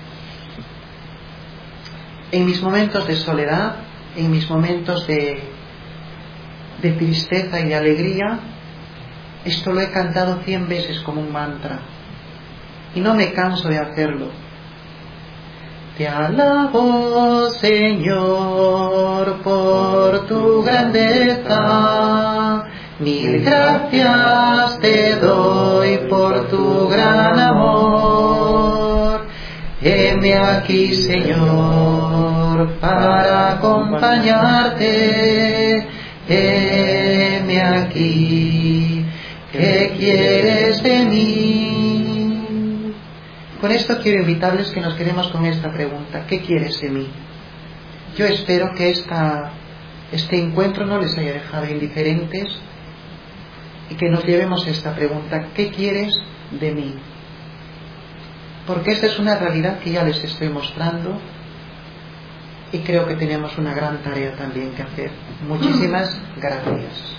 En mis momentos de soledad, en mis momentos de, de tristeza y de alegría, esto lo he cantado cien veces como un mantra y no me canso de hacerlo. Te alabo, Señor, por tu grandeza. Mil gracias te doy por tu gran amor. Heme aquí, Señor, para acompañarte. Heme aquí, ¿qué quieres de mí? Con esto quiero invitarles que nos quedemos con esta pregunta: ¿qué quieres de mí? Yo espero que esta, este encuentro no les haya dejado indiferentes y que nos llevemos esta pregunta: ¿qué quieres de mí? Porque esta es una realidad que ya les estoy mostrando y creo que tenemos una gran tarea también que hacer. Muchísimas gracias.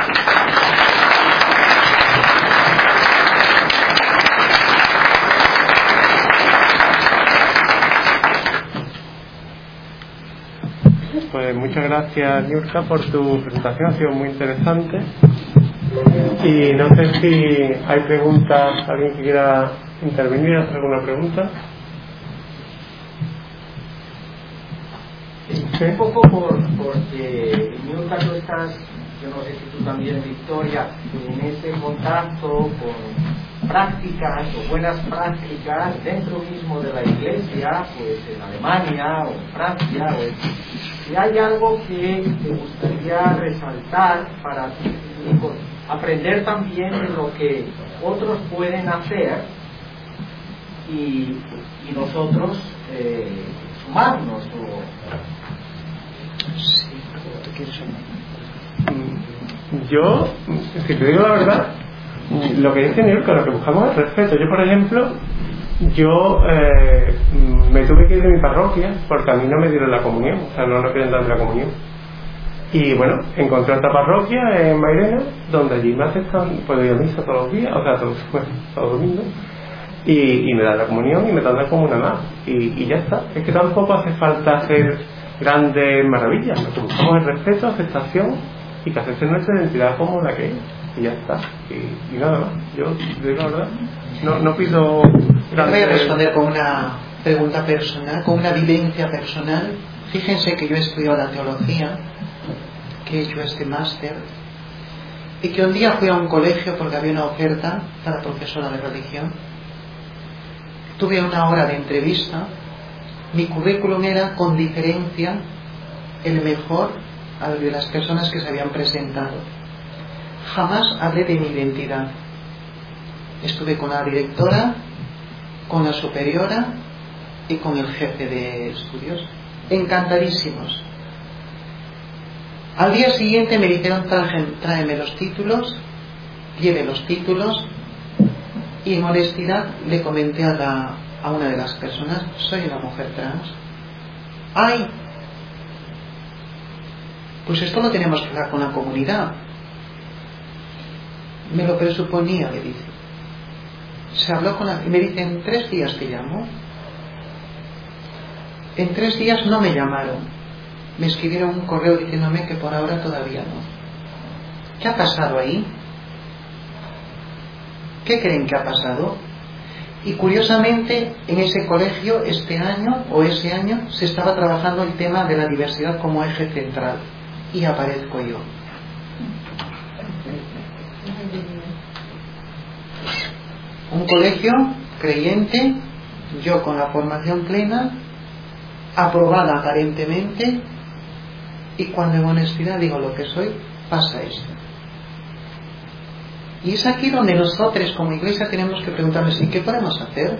Pues muchas gracias, Niurka, por tu presentación, ha sido muy interesante. Y no sé si hay preguntas, alguien que quiera intervenir, hacer alguna pregunta. ¿Sí? Un poco por, porque Niurka, tú estás, yo no sé si tú también, Victoria, en ese contacto con prácticas o buenas prácticas dentro mismo de la iglesia, pues en Alemania o en Francia, o en, si hay algo que te gustaría resaltar para aprender también de lo que otros pueden hacer y, y nosotros eh, sumarnos o... Yo, si te digo la verdad, lo que dice Niurka, lo que buscamos es respeto. Yo, por ejemplo, yo eh, me tuve que ir de mi parroquia porque a mí no me dieron la comunión, o sea, no nos quieren darme la comunión. Y bueno, encontré otra parroquia en Mairena, donde allí me aceptan, puedo ir a misa todos los días, o sea, todos, bueno, todos los domingos, y, y me dan la comunión y me dan la comunión más, y, y ya está. Es que tampoco hace falta hacer grandes maravillas, lo que buscamos es respeto, aceptación y que acepten nuestra identidad como la que es, y ya está. Y, y nada más, yo digo la verdad, no, no pido grandes... Voy a responder con una pregunta personal, con una vivencia personal. Fíjense que yo he estudiado la teología, que he hecho este máster, y que un día fui a un colegio porque había una oferta para profesora de religión. Tuve una hora de entrevista. Mi currículum era con diferencia el mejor al de las personas que se habían presentado. Jamás hablé de mi identidad. Estuve con la directora, con la superiora y con el jefe de estudios, encantadísimos. Al día siguiente me dijeron: tráeme los títulos. Lleve los títulos y en honestidad le comenté a, la, a una de las personas: soy una mujer trans. ¡Ay! Pues esto lo tenemos que hablar con la comunidad. Me lo presuponía, me dice. Se habló con la... y me dice: en tres días te llamo. En tres días no me llamaron. Me escribieron un correo diciéndome que por ahora todavía no. ¿Qué ha pasado ahí? ¿Qué creen que ha pasado? Y curiosamente en ese colegio este año o ese año se estaba trabajando el tema de la diversidad como eje central y aparezco yo. Un colegio creyente, yo con la formación plena, aprobada aparentemente, y cuando en honestidad digo lo que soy, pasa esto. Y es aquí donde nosotros como iglesia tenemos que preguntarnos, ¿y qué podemos hacer?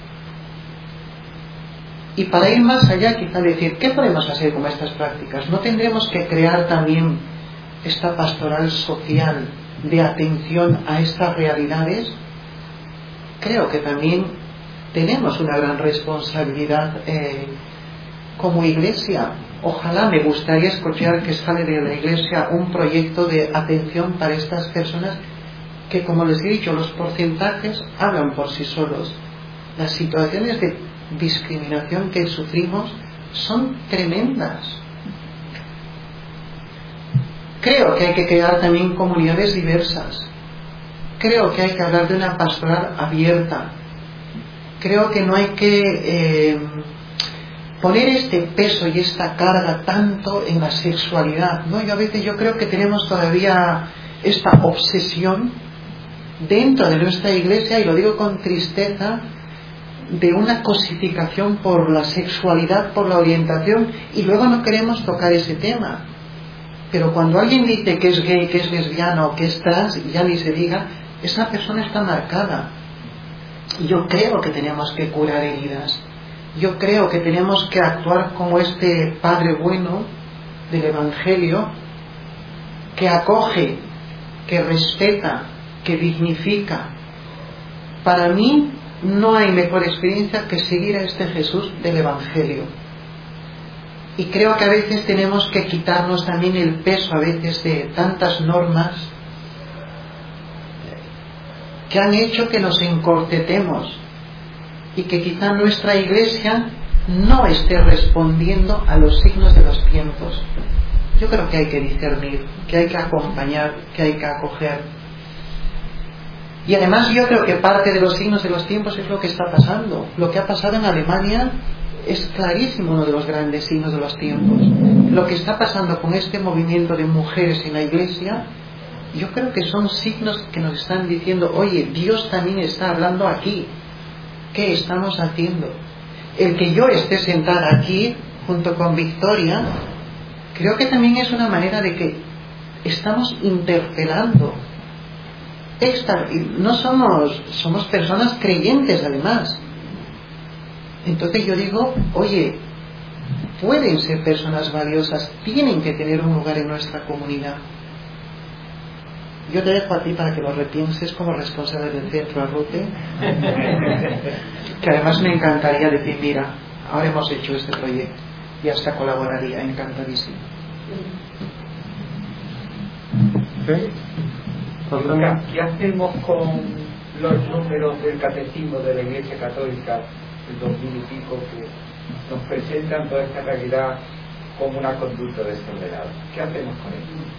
Y para ir más allá, quizá decir, ¿qué podemos hacer con estas prácticas? ¿No tendremos que crear también esta pastoral social de atención a estas realidades? Creo que también tenemos una gran responsabilidad eh, como iglesia. Ojalá me gustaría escuchar que sale de la iglesia un proyecto de atención para estas personas que, como les he dicho, los porcentajes hablan por sí solos. Las situaciones de discriminación que sufrimos son tremendas. Creo que hay que crear también comunidades diversas. Creo que hay que hablar de una pastoral abierta. Creo que no hay que eh, poner este peso y esta carga tanto en la sexualidad, ¿no? Yo a veces yo creo que tenemos todavía esta obsesión dentro de nuestra iglesia, y lo digo con tristeza, de una cosificación por la sexualidad, por la orientación, y luego no queremos tocar ese tema. Pero cuando alguien dice que es gay, que es lesbiano, que es trans, ya ni se diga, esa persona está marcada. Y yo creo que tenemos que curar heridas. Yo creo que tenemos que actuar como este Padre bueno del Evangelio, que acoge, que respeta, que dignifica. Para mí no hay mejor experiencia que seguir a este Jesús del Evangelio. Y creo que a veces tenemos que quitarnos también el peso a veces de tantas normas que han hecho que nos encorsetemos y que quizá nuestra iglesia no esté respondiendo a los signos de los tiempos. Yo creo que hay que discernir, que hay que acompañar, que hay que acoger. Y además yo creo que parte de los signos de los tiempos es lo que está pasando. Lo que ha pasado en Alemania es clarísimo, uno de los grandes signos de los tiempos. Lo que está pasando con este movimiento de mujeres en la iglesia, yo creo que son signos que nos están diciendo, oye, Dios también está hablando aquí. ¿Qué estamos haciendo? El que yo esté sentada aquí junto con Victoria, creo que también es una manera de que estamos interpelando. Esta, no somos, somos personas creyentes además. Entonces yo digo, oye, pueden ser personas valiosas, tienen que tener un lugar en nuestra comunidad. Yo te dejo a ti para que lo repienses como responsable del centro Arrute, que además me encantaría decir, mira, ahora hemos hecho este proyecto y hasta colaboraría, encantadísimo. ¿Sí? ¿Qué hacemos con los números del catecismo de la Iglesia Católica del dos mil y pico que nos presentan toda esta realidad como una conducta desordenada? ¿Qué hacemos con ello?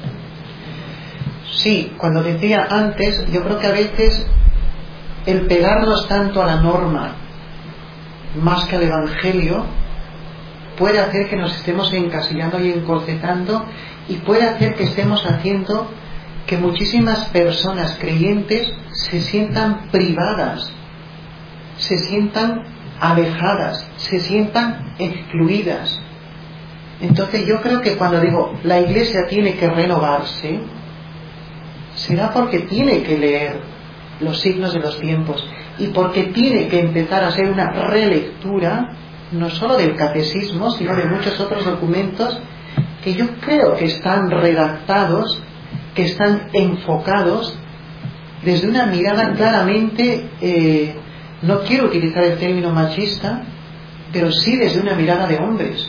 Sí, cuando decía antes, yo creo que a veces el pegarnos tanto a la norma más que al Evangelio puede hacer que nos estemos encasillando y encorsetando, y puede hacer que estemos haciendo que muchísimas personas creyentes se sientan privadas, se sientan alejadas, se sientan excluidas. Entonces yo creo que cuando digo la iglesia tiene que renovarse, será porque tiene que leer los signos de los tiempos y porque tiene que empezar a hacer una relectura no solo del catecismo, sino de muchos otros documentos que yo creo que están redactados, que están enfocados desde una mirada claramente, eh, no quiero utilizar el término machista, pero sí desde una mirada de hombres.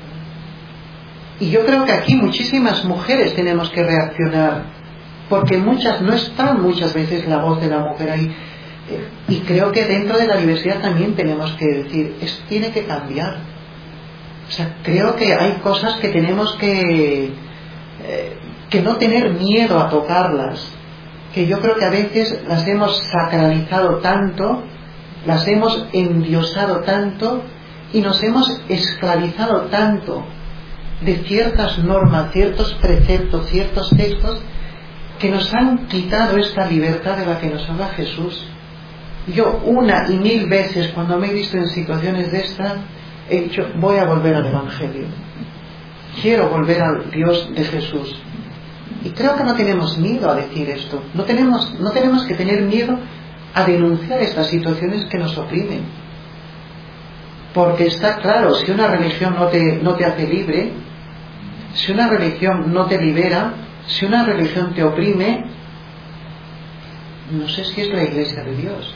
Y yo creo que aquí muchísimas mujeres tenemos que reaccionar, porque muchas no están muchas veces la voz de la mujer ahí. Eh, y creo que dentro de la diversidad también tenemos que decir, esto tiene que cambiar. O sea, creo que hay cosas que tenemos que... Eh, que no tener miedo a tocarlas, que yo creo que a veces las hemos sacralizado tanto, las hemos endiosado tanto y nos hemos esclavizado tanto de ciertas normas, ciertos preceptos, ciertos textos que nos han quitado esta libertad de la que nos habla Jesús. Yo una y mil veces cuando me he visto en situaciones de estas he dicho, voy a volver al Evangelio, quiero volver al Dios de Jesús. Y creo que no tenemos miedo a decir esto. No tenemos, no tenemos que tener miedo a denunciar estas situaciones que nos oprimen. Porque está claro, si una religión no te, no te hace libre, si una religión no te libera, si una religión te oprime, no sé si es la Iglesia de Dios.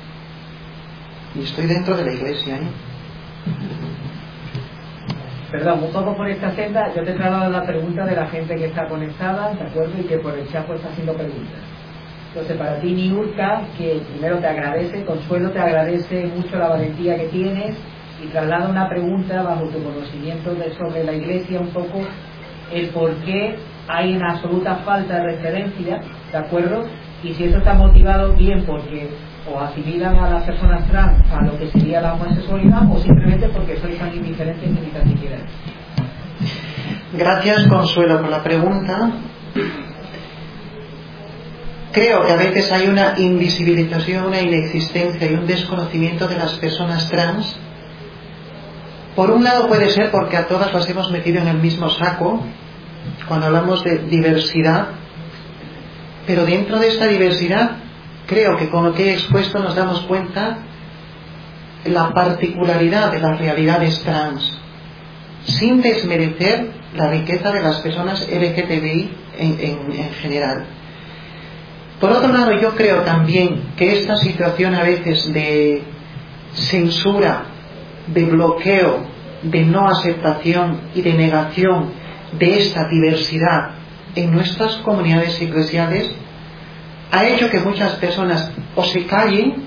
Y estoy dentro de la Iglesia, ¿eh? Perdón, un poco por esta senda, yo te he trasladado la pregunta de la gente que está conectada, ¿de acuerdo? Y que por el chat pues está haciendo preguntas. Entonces, para ti, Niurka, que primero te agradece, Consuelo te agradece mucho la valentía que tienes y traslada una pregunta bajo tu conocimiento de, sobre la Iglesia, un poco el por qué hay una absoluta falta de referencia, ¿de acuerdo? Y si eso está motivado bien porque o asimilan a las personas trans a lo que sería la homosexualidad o simplemente porque sois tan indiferentes que ni tan siquiera. Gracias, Consuelo, por la pregunta. Creo que a veces hay una invisibilización, una inexistencia y un desconocimiento de las personas trans. Por un lado puede ser porque a todas las hemos metido en el mismo saco cuando hablamos de diversidad, pero dentro de esta diversidad creo que con lo que he expuesto nos damos cuenta la particularidad de las realidades trans, sin desmerecer la riqueza de las personas L G T B I en, en, en general. Por otro lado, yo creo también que esta situación a veces de censura, de bloqueo, de no aceptación y de negación de esta diversidad en nuestras comunidades eclesiales ha hecho que muchas personas o se callen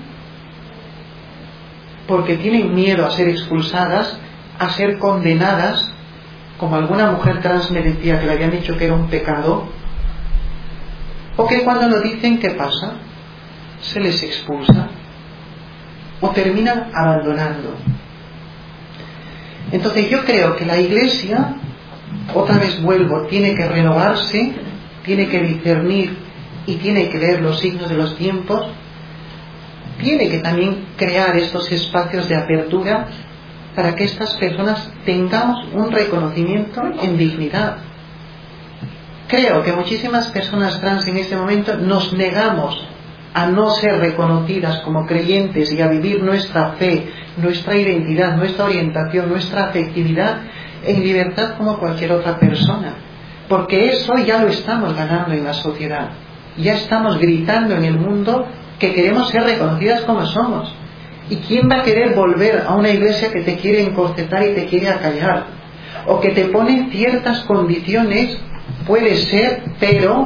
porque tienen miedo a ser expulsadas, a ser condenadas, como alguna mujer trans me decía que le habían dicho que era un pecado, o que cuando lo dicen, ¿qué pasa? Se les expulsa o terminan abandonando. Entonces yo creo que la Iglesia, otra vez vuelvo, tiene que renovarse, tiene que discernir y tiene que ver los signos de los tiempos, tiene que también crear estos espacios de apertura para que estas personas tengamos un reconocimiento en dignidad. Creo que muchísimas personas trans en este momento nos negamos a no ser reconocidas como creyentes y a vivir nuestra fe, nuestra identidad, nuestra orientación, nuestra afectividad en libertad como cualquier otra persona, porque eso ya lo estamos ganando en la sociedad. Ya estamos gritando en el mundo que queremos ser reconocidas como somos. ¿Y quién va a querer volver a una iglesia que te quiere encorsetar y te quiere acallar? O que te pone ciertas condiciones, puede ser, pero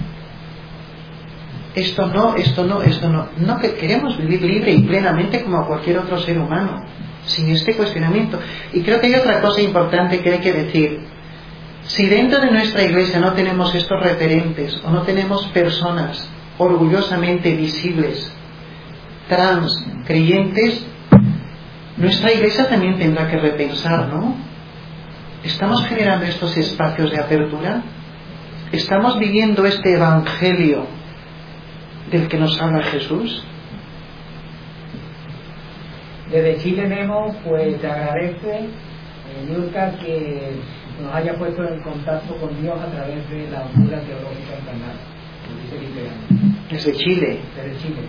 esto no, esto no, esto no. No, que queremos vivir libre y plenamente como cualquier otro ser humano, sin este cuestionamiento. Y creo que hay otra cosa importante que hay que decir. Si dentro de nuestra iglesia no tenemos estos referentes o no tenemos personas orgullosamente visibles, trans, creyentes, nuestra iglesia también tendrá que repensar, ¿no? ¿Estamos generando estos espacios de apertura? ¿Estamos viviendo este evangelio del que nos habla Jesús? Desde Chile, Nemo, pues te agradece, eh, Niurka, que nos haya puesto en contacto con Dios a través de la Honduras Teológica Encarnada. Desde Chile. Desde Chile.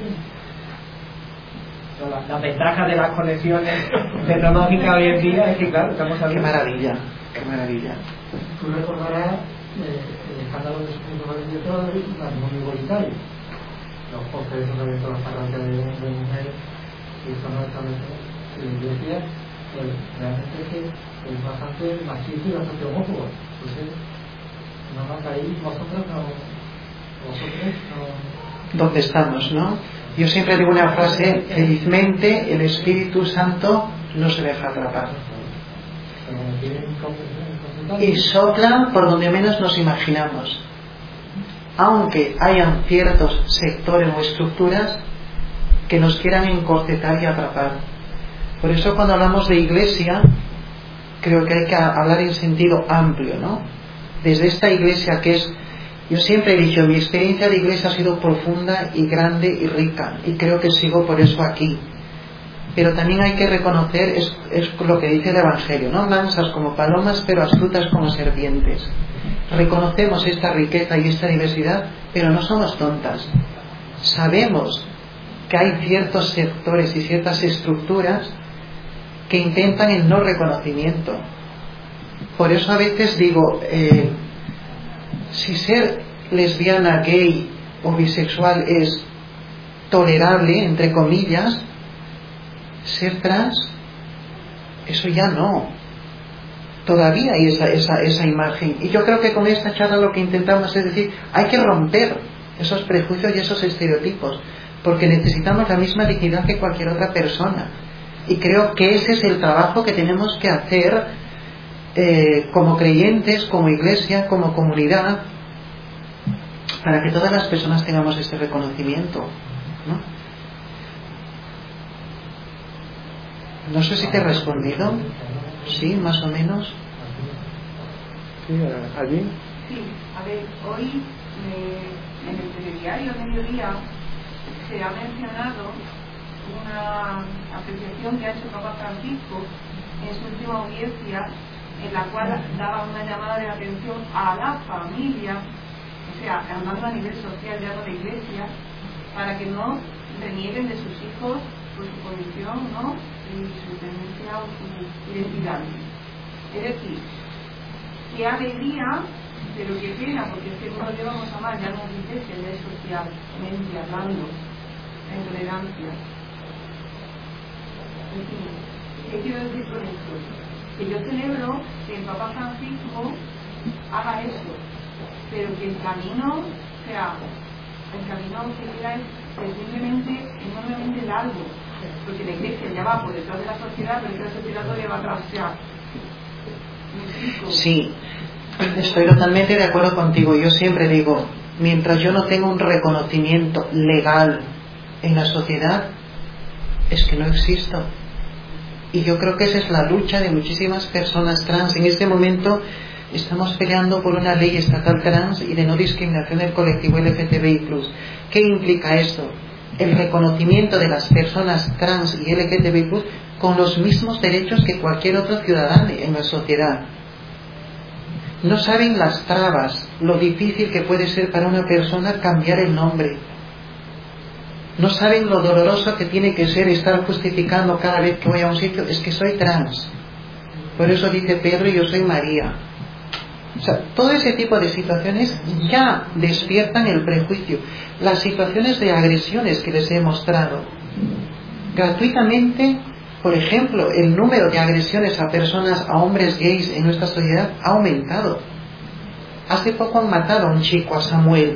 Las la ventajas de las conexiones tecnológicas hoy en día es que, claro, estamos hablando. Qué maravilla, qué maravilla. Tú recordarás eh, el escándalo de su cuarenta y ocho del matrimonio igualitario. Los postres de todas las parroquias de, de mujeres que son establecidas en la iglesia, pues realmente es que es bastante machista y bastante homófobo. Entonces, no más ahí vosotros no. Vosotros no. ¿Dónde estamos, no? Yo siempre digo una frase: felizmente el Espíritu Santo no se deja atrapar. Y sopla por donde menos nos imaginamos. Aunque hayan ciertos sectores o estructuras que nos quieran encorsetar y atrapar. Por eso cuando hablamos de iglesia, creo que hay que hablar en sentido amplio, ¿no? Desde esta iglesia que es, yo siempre he dicho, mi experiencia de iglesia ha sido profunda y grande y rica, y creo que sigo por eso aquí. Pero también hay que reconocer, es, es lo que dice el Evangelio, ¿no? Mansas como palomas, pero astutas como serpientes. reconocemos esta riqueza y esta diversidad, pero no somos tontas. Sabemos que hay ciertos sectores y ciertas estructuras que intentan el no reconocimiento. Por eso a veces digo, eh, si ser lesbiana, gay o bisexual es tolerable, entre comillas, ser trans, eso ya no. Todavía hay esa, esa, esa imagen. Y yo creo que con esta charla lo que intentamos es decir, hay que romper esos prejuicios y esos estereotipos, porque necesitamos la misma dignidad que cualquier otra persona. Y creo que ese es el trabajo que tenemos que hacer eh, como creyentes, como iglesia, como comunidad, para que todas las personas tengamos este reconocimiento, ¿no? No sé si te he respondido. Sí, más o menos. Sí, allí. Sí, a ver, hoy eh, en el telediario Mediodía se ha mencionado una apreciación que ha hecho Papa Francisco en su última audiencia, en la cual daba una llamada de atención a la familia, o sea, hablando a nivel social ya de la Iglesia, para que no renieguen de sus hijos por su condición, ¿no?, y su tendencia o su identidad. Es decir, qué alegría, pero qué pena, porque es que no lo llevamos a mal, ya no es iglesia, ya es socialmente hablando, la intolerancia. En fin, ¿qué quiero decir con esto? Que yo celebro que el Papa Francisco haga eso, pero que el camino, o sea, el camino que queda es simplemente enormemente largo, porque la iglesia ya va por detrás de la sociedad, pero la sociedad todavía va atrás. O sea, sí, estoy totalmente de acuerdo contigo. Yo siempre digo, mientras yo no tenga un reconocimiento legal en la sociedad, es que no existo. Y yo creo que esa es la lucha de muchísimas personas trans. En este momento estamos peleando por una ley estatal trans y de no discriminación del colectivo L G T B I plus. ¿Qué implica esto? El reconocimiento de las personas trans y L G T B I plus con los mismos derechos que cualquier otro ciudadano en la sociedad. No saben las trabas, lo difícil que puede ser para una persona cambiar el nombre. No saben lo doloroso que tiene que ser estar justificando cada vez que voy a un sitio, es que soy trans. Por eso dice Pedro, yo soy María. O sea, todo ese tipo de situaciones ya despiertan el prejuicio. Las situaciones de agresiones que les he mostrado gratuitamente, por ejemplo, el número de agresiones a personas, a hombres gays en nuestra sociedad ha aumentado. Hace poco han matado a un chico, a Samuel.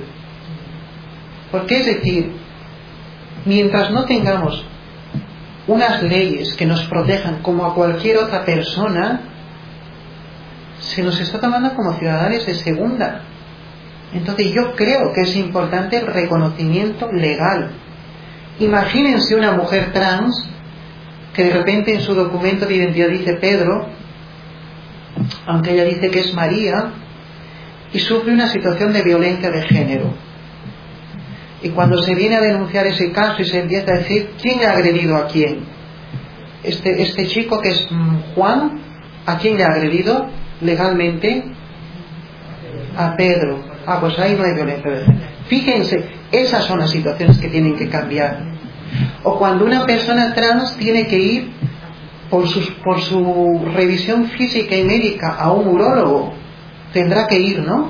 Porque es decir, mientras no tengamos unas leyes que nos protejan como a cualquier otra persona, se nos está tomando como ciudadanos de segunda. Entonces yo creo que es importante el reconocimiento legal. Imagínense una mujer trans que de repente en su documento de identidad dice Pedro, aunque ella dice que es María, y sufre una situación de violencia de género. Y cuando se viene a denunciar ese caso y se empieza a decir ¿quién ha agredido a quién? Este, este chico que es Juan, ¿a quién le ha agredido legalmente? A Pedro. Ah, pues ahí no hay violencia de género. Fíjense, esas son las situaciones que tienen que cambiar. O cuando una persona trans tiene que ir por, sus, por su revisión física y médica a un urólogo, tendrá que ir, ¿no?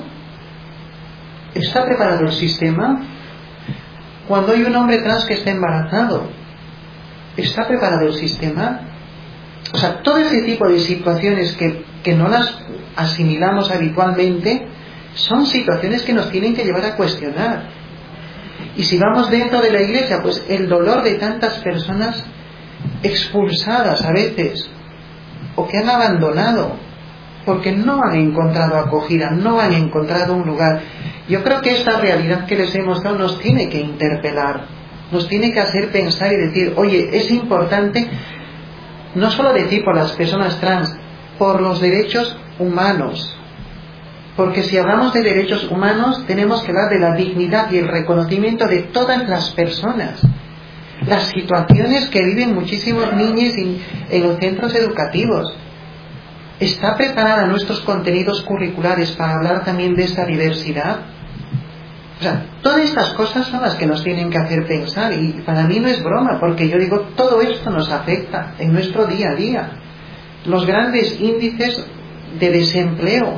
¿Está preparado el sistema? Cuando hay un hombre trans que está embarazado, ¿está preparado el sistema? O sea, todo ese tipo de situaciones que, que no las asimilamos habitualmente son situaciones que nos tienen que llevar a cuestionar. Y si vamos dentro de la iglesia, pues el dolor de tantas personas expulsadas a veces, o que han abandonado, porque no han encontrado acogida, no han encontrado un lugar. Yo creo que esta realidad que les he mostrado nos tiene que interpelar, nos tiene que hacer pensar y decir, oye, es importante no solo decir por las personas trans, por los derechos humanos. Porque si hablamos de derechos humanos, tenemos que hablar de la dignidad y el reconocimiento de todas las personas. Las situaciones que viven muchísimos niños en los centros educativos. ¿Está preparada nuestros contenidos curriculares para hablar también de esta diversidad? O sea, todas estas cosas son las que nos tienen que hacer pensar, y para mí no es broma, porque yo digo, todo esto nos afecta en nuestro día a día. Los grandes índices de desempleo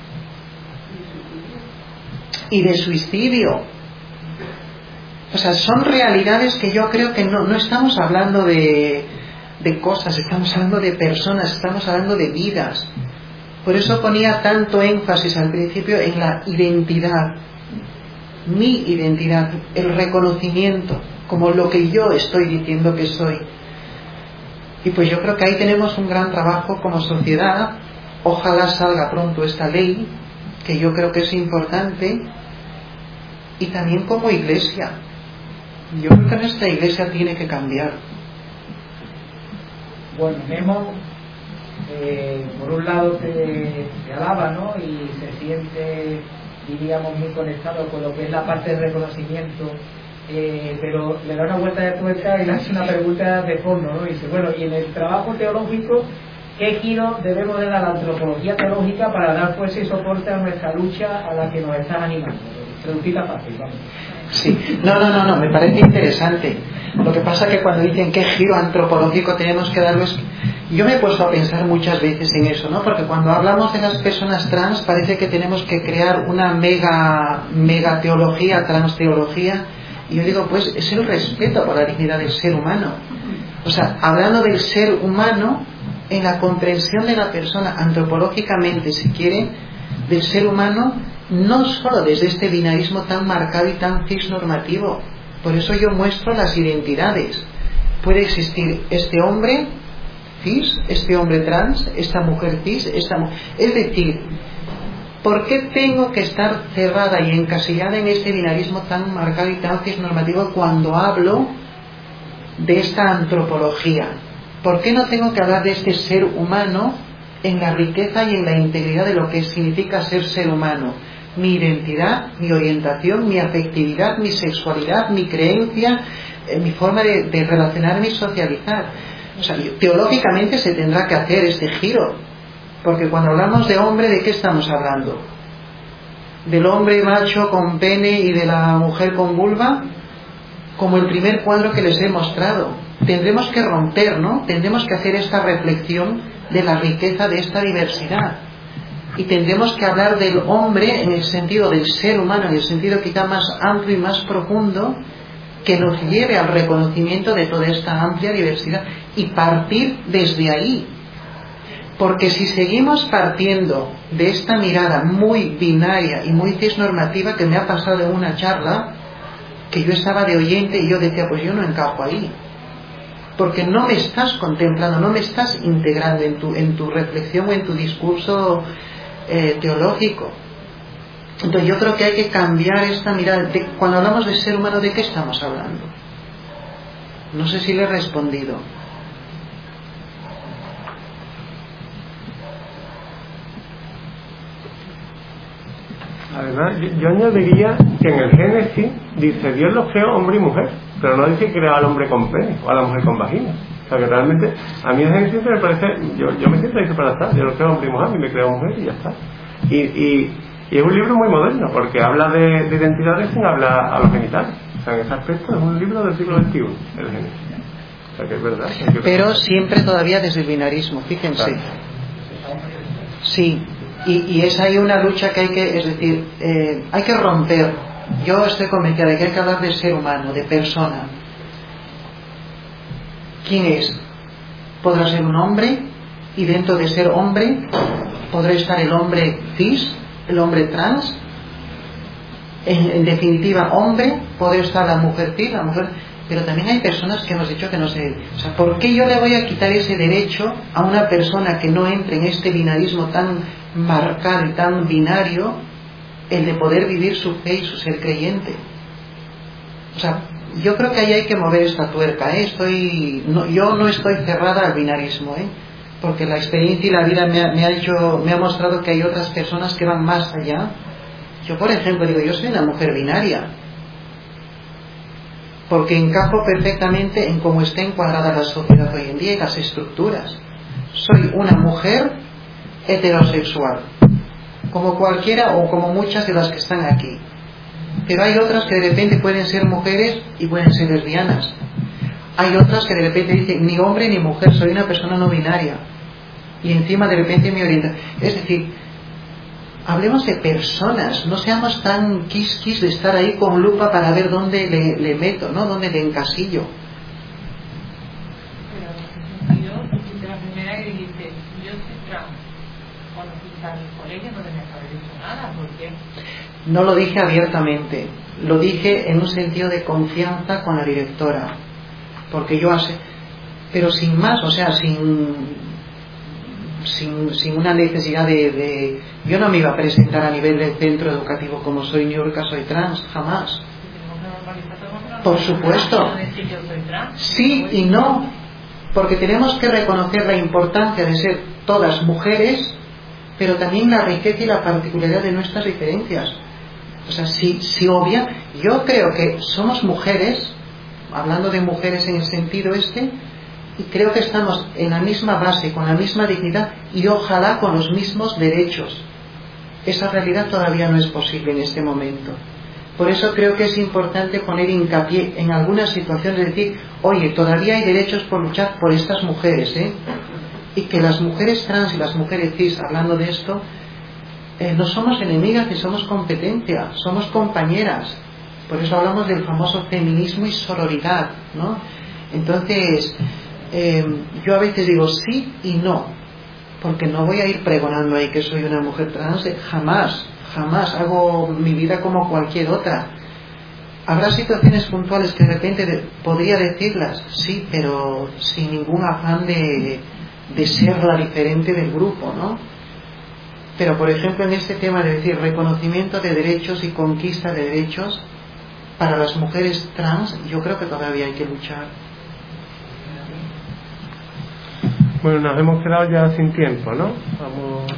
y de suicidio, o sea, son realidades que yo creo que no, no estamos hablando de, de cosas, estamos hablando de personas, estamos hablando de vidas. Por eso ponía tanto énfasis al principio en la identidad, mi identidad, el reconocimiento como lo que yo estoy diciendo que soy. Y pues yo creo que ahí tenemos un gran trabajo como sociedad. Ojalá salga pronto esta ley, que yo creo que es importante, y también como iglesia. Yo creo que nuestra iglesia tiene que cambiar. Bueno, Memo, eh, por un lado te, te alaba, ¿no? Y se siente, diríamos, muy conectado con lo que es la parte del reconocimiento, eh, pero le da una vuelta de tuerca y le hace una pregunta de fondo, ¿no? Y dice, bueno, y en el trabajo teológico, ¿qué giro debemos de dar a la antropología teológica para dar fuerza y soporte a nuestra lucha a la que nos están animando? Traducita fácil, vamos. Sí, no, no, no, no, me parece interesante. Lo que pasa que cuando dicen qué giro antropológico tenemos que darles, yo me he puesto a pensar muchas veces en eso, ¿no? Porque cuando hablamos de las personas trans parece que tenemos que crear una mega, mega teología, transteología, y yo digo, pues es el respeto por la dignidad del ser humano. O sea, hablando del ser humano en la comprensión de la persona antropológicamente, si quiere, del ser humano, no solo desde este binarismo tan marcado y tan cisnormativo. Por eso yo muestro las identidades. Puede existir este hombre cis, este hombre trans, esta mujer cis, esta mu- es decir, ¿por qué tengo que estar cerrada y encasillada en este binarismo tan marcado y tan cisnormativo cuando hablo de esta antropología? ¿Por qué no tengo que hablar de este ser humano en la riqueza y en la integridad de lo que significa ser ser humano? Mi identidad, mi orientación, mi afectividad, mi sexualidad, mi creencia, eh, mi forma de, de relacionarme y socializar. O sea, teológicamente se tendrá que hacer este giro, porque cuando hablamos de hombre, ¿de qué estamos hablando? ¿Del hombre macho con pene y de la mujer con vulva? Como el primer cuadro que les he mostrado. Tendremos que romper, ¿no? Tendremos que hacer esta reflexión de la riqueza de esta diversidad. Y tendremos que hablar del hombre en el sentido del ser humano, en el sentido quizá más amplio y más profundo, que nos lleve al reconocimiento de toda esta amplia diversidad y partir desde ahí. Porque si seguimos partiendo de esta mirada muy binaria y muy cisnormativa, que me ha pasado en una charla, que yo estaba de oyente y yo decía, pues yo no encajo ahí, porque no me estás contemplando, no me estás integrando en tu, en tu reflexión o en tu discurso eh, teológico. Entonces yo creo que hay que cambiar esta mirada. De, cuando hablamos de ser humano, ¿de qué estamos hablando? No sé si le he respondido. Además, yo, yo añadiría que en el Génesis dice, Dios los creó hombre y mujer, pero no dice que creó al hombre con pene o a la mujer con vagina. O sea que realmente, a mí el Génesis me parece, yo, yo me siento ahí para estar, Dios los creó hombre y mujer, a mí me creó mujer y ya está. Y, y, y es un libro muy moderno, porque habla de, de identidades sin hablar a los genitales. O sea, en ese aspecto es un libro del siglo veintiuno, el Génesis. O sea que es verdad. Que pero siempre todavía desde el binarismo, fíjense. Claro. Sí. Y, y es ahí una lucha que hay que, es decir, eh, hay que romper. Yo estoy convencida de que hay que hablar de ser humano, de persona. ¿Quién es? Podrá ser un hombre, y dentro de ser hombre podrá estar el hombre cis, el hombre trans. En, en definitiva, hombre, podrá estar la mujer cis, la mujer. Pero también hay personas que hemos dicho que no se... O sea, ¿por qué yo le voy a quitar ese derecho a una persona que no entre en este binarismo tan marcado y tan binario, el de poder vivir su fe y su ser creyente? O sea, yo creo que ahí hay que mover esta tuerca, ¿eh? Estoy, no, yo no estoy cerrada al binarismo, ¿eh? Porque la experiencia y la vida me ha, me ha hecho, me ha mostrado que hay otras personas que van más allá. Yo, por ejemplo, digo, yo soy una mujer binaria, porque encajo perfectamente en cómo está encuadrada la sociedad hoy en día y las estructuras. Soy una mujer heterosexual, como cualquiera o como muchas de las que están aquí. Pero hay otras que de repente pueden ser mujeres y pueden ser lesbianas. Hay otras que de repente dicen ni hombre ni mujer, soy una persona no binaria. Y encima de repente me orientan. Es decir, hablemos de personas, no seamos tan quisquis de estar ahí con lupa para ver dónde le, le meto, ¿no? Dónde le encasillo. Pero en ese sentido, tú fuiste la primera que dijiste, yo soy trans. Cuando fuiste al colegio no tenías que haber dicho nada, ¿por qué? No lo dije abiertamente, lo dije en un sentido de confianza con la directora, porque yo hace, pero sin más, o sea, sin sin, sin una necesidad de, de yo no me iba a presentar a nivel del centro educativo como soy Niurka, soy trans, jamás. Por supuesto, sí y no, porque tenemos que reconocer la importancia de ser todas mujeres, pero también la riqueza y la particularidad de nuestras diferencias. O sea, si, si obvia, yo creo que somos mujeres, hablando de mujeres en el sentido este, y creo que estamos en la misma base, con la misma dignidad y ojalá con los mismos derechos. Esa realidad todavía no es posible en este momento. Por eso creo que es importante poner hincapié en algunas situaciones, decir, oye, todavía hay derechos por luchar por estas mujeres, ¿eh? Y que las mujeres trans y las mujeres cis, hablando de esto, eh, no somos enemigas ni somos competencia, somos compañeras. Por eso hablamos del famoso feminismo y sororidad, ¿no? Entonces, eh, yo a veces digo sí y no, porque no voy a ir pregonando ahí que soy una mujer trans, jamás, jamás, hago mi vida como cualquier otra. Habrá situaciones puntuales que de repente de, podría decirlas, sí, pero sin ningún afán de, de ser la diferente del grupo, ¿no? Pero por ejemplo en este tema de decir reconocimiento de derechos y conquista de derechos para las mujeres trans, yo creo que todavía hay que luchar. Bueno, nos hemos quedado ya sin tiempo, ¿no? Vamos.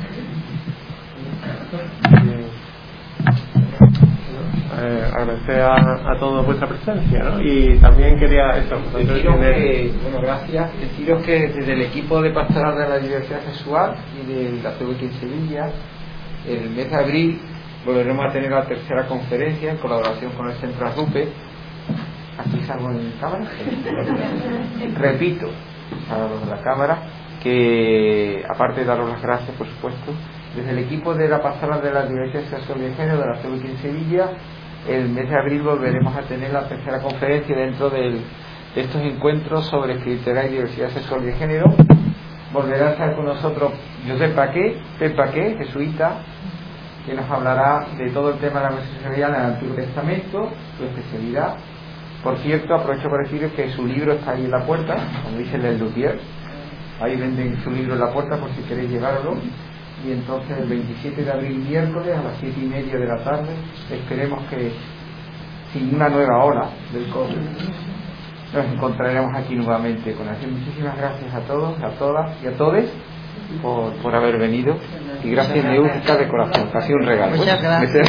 Eh, agradecer a, a todos vuestra presencia, ¿no? Y también quería eso. Deciros que, bueno, gracias. Deciros que desde el equipo de Pastoral de la Diversidad Sexual y de la C V Q en Sevilla, el mes de abril volveremos a tener la tercera conferencia en colaboración con el Centro Arrupe. Aquí salgo en cámara. Repito a los de la cámara que, aparte de daros las gracias, por supuesto, desde el equipo de la Pastoral de la Diversidad Sexual y de Género de la C V Q en Sevilla, el mes de abril volveremos a tener la tercera conferencia dentro del, de estos encuentros sobre espiritualidad y diversidad sexual y de género. Volverá a estar con nosotros Josep Paqué, Pep Paqué, jesuita, que nos hablará de todo el tema de la homosexualidad en el Antiguo Testamento, su especialidad. Por cierto, aprovecho para deciros que su libro está ahí en la puerta, como dice el del Luthier. Ahí venden su libro en la puerta por si queréis llevarlo. Y entonces el veintisiete de abril, miércoles, a las siete y media de la tarde, esperemos que sin una nueva ola del COVID nos encontraremos aquí nuevamente con él. Muchísimas gracias a todos, a todas y a todos por, por haber venido, y gracias Niurka de corazón, casi un regalo. Muchas gracias.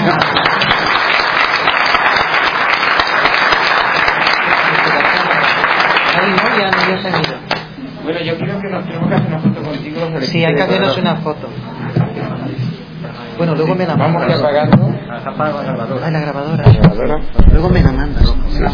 Ahí no, ya no, ya se han ido. Bueno, yo creo que nos tenemos que hacer una foto contigo. Los Sí, hay que hacernos una foto. Bueno, luego me la vamos mandas. apagando. Ah, la grabadora. La grabadora. Luego me la mandas.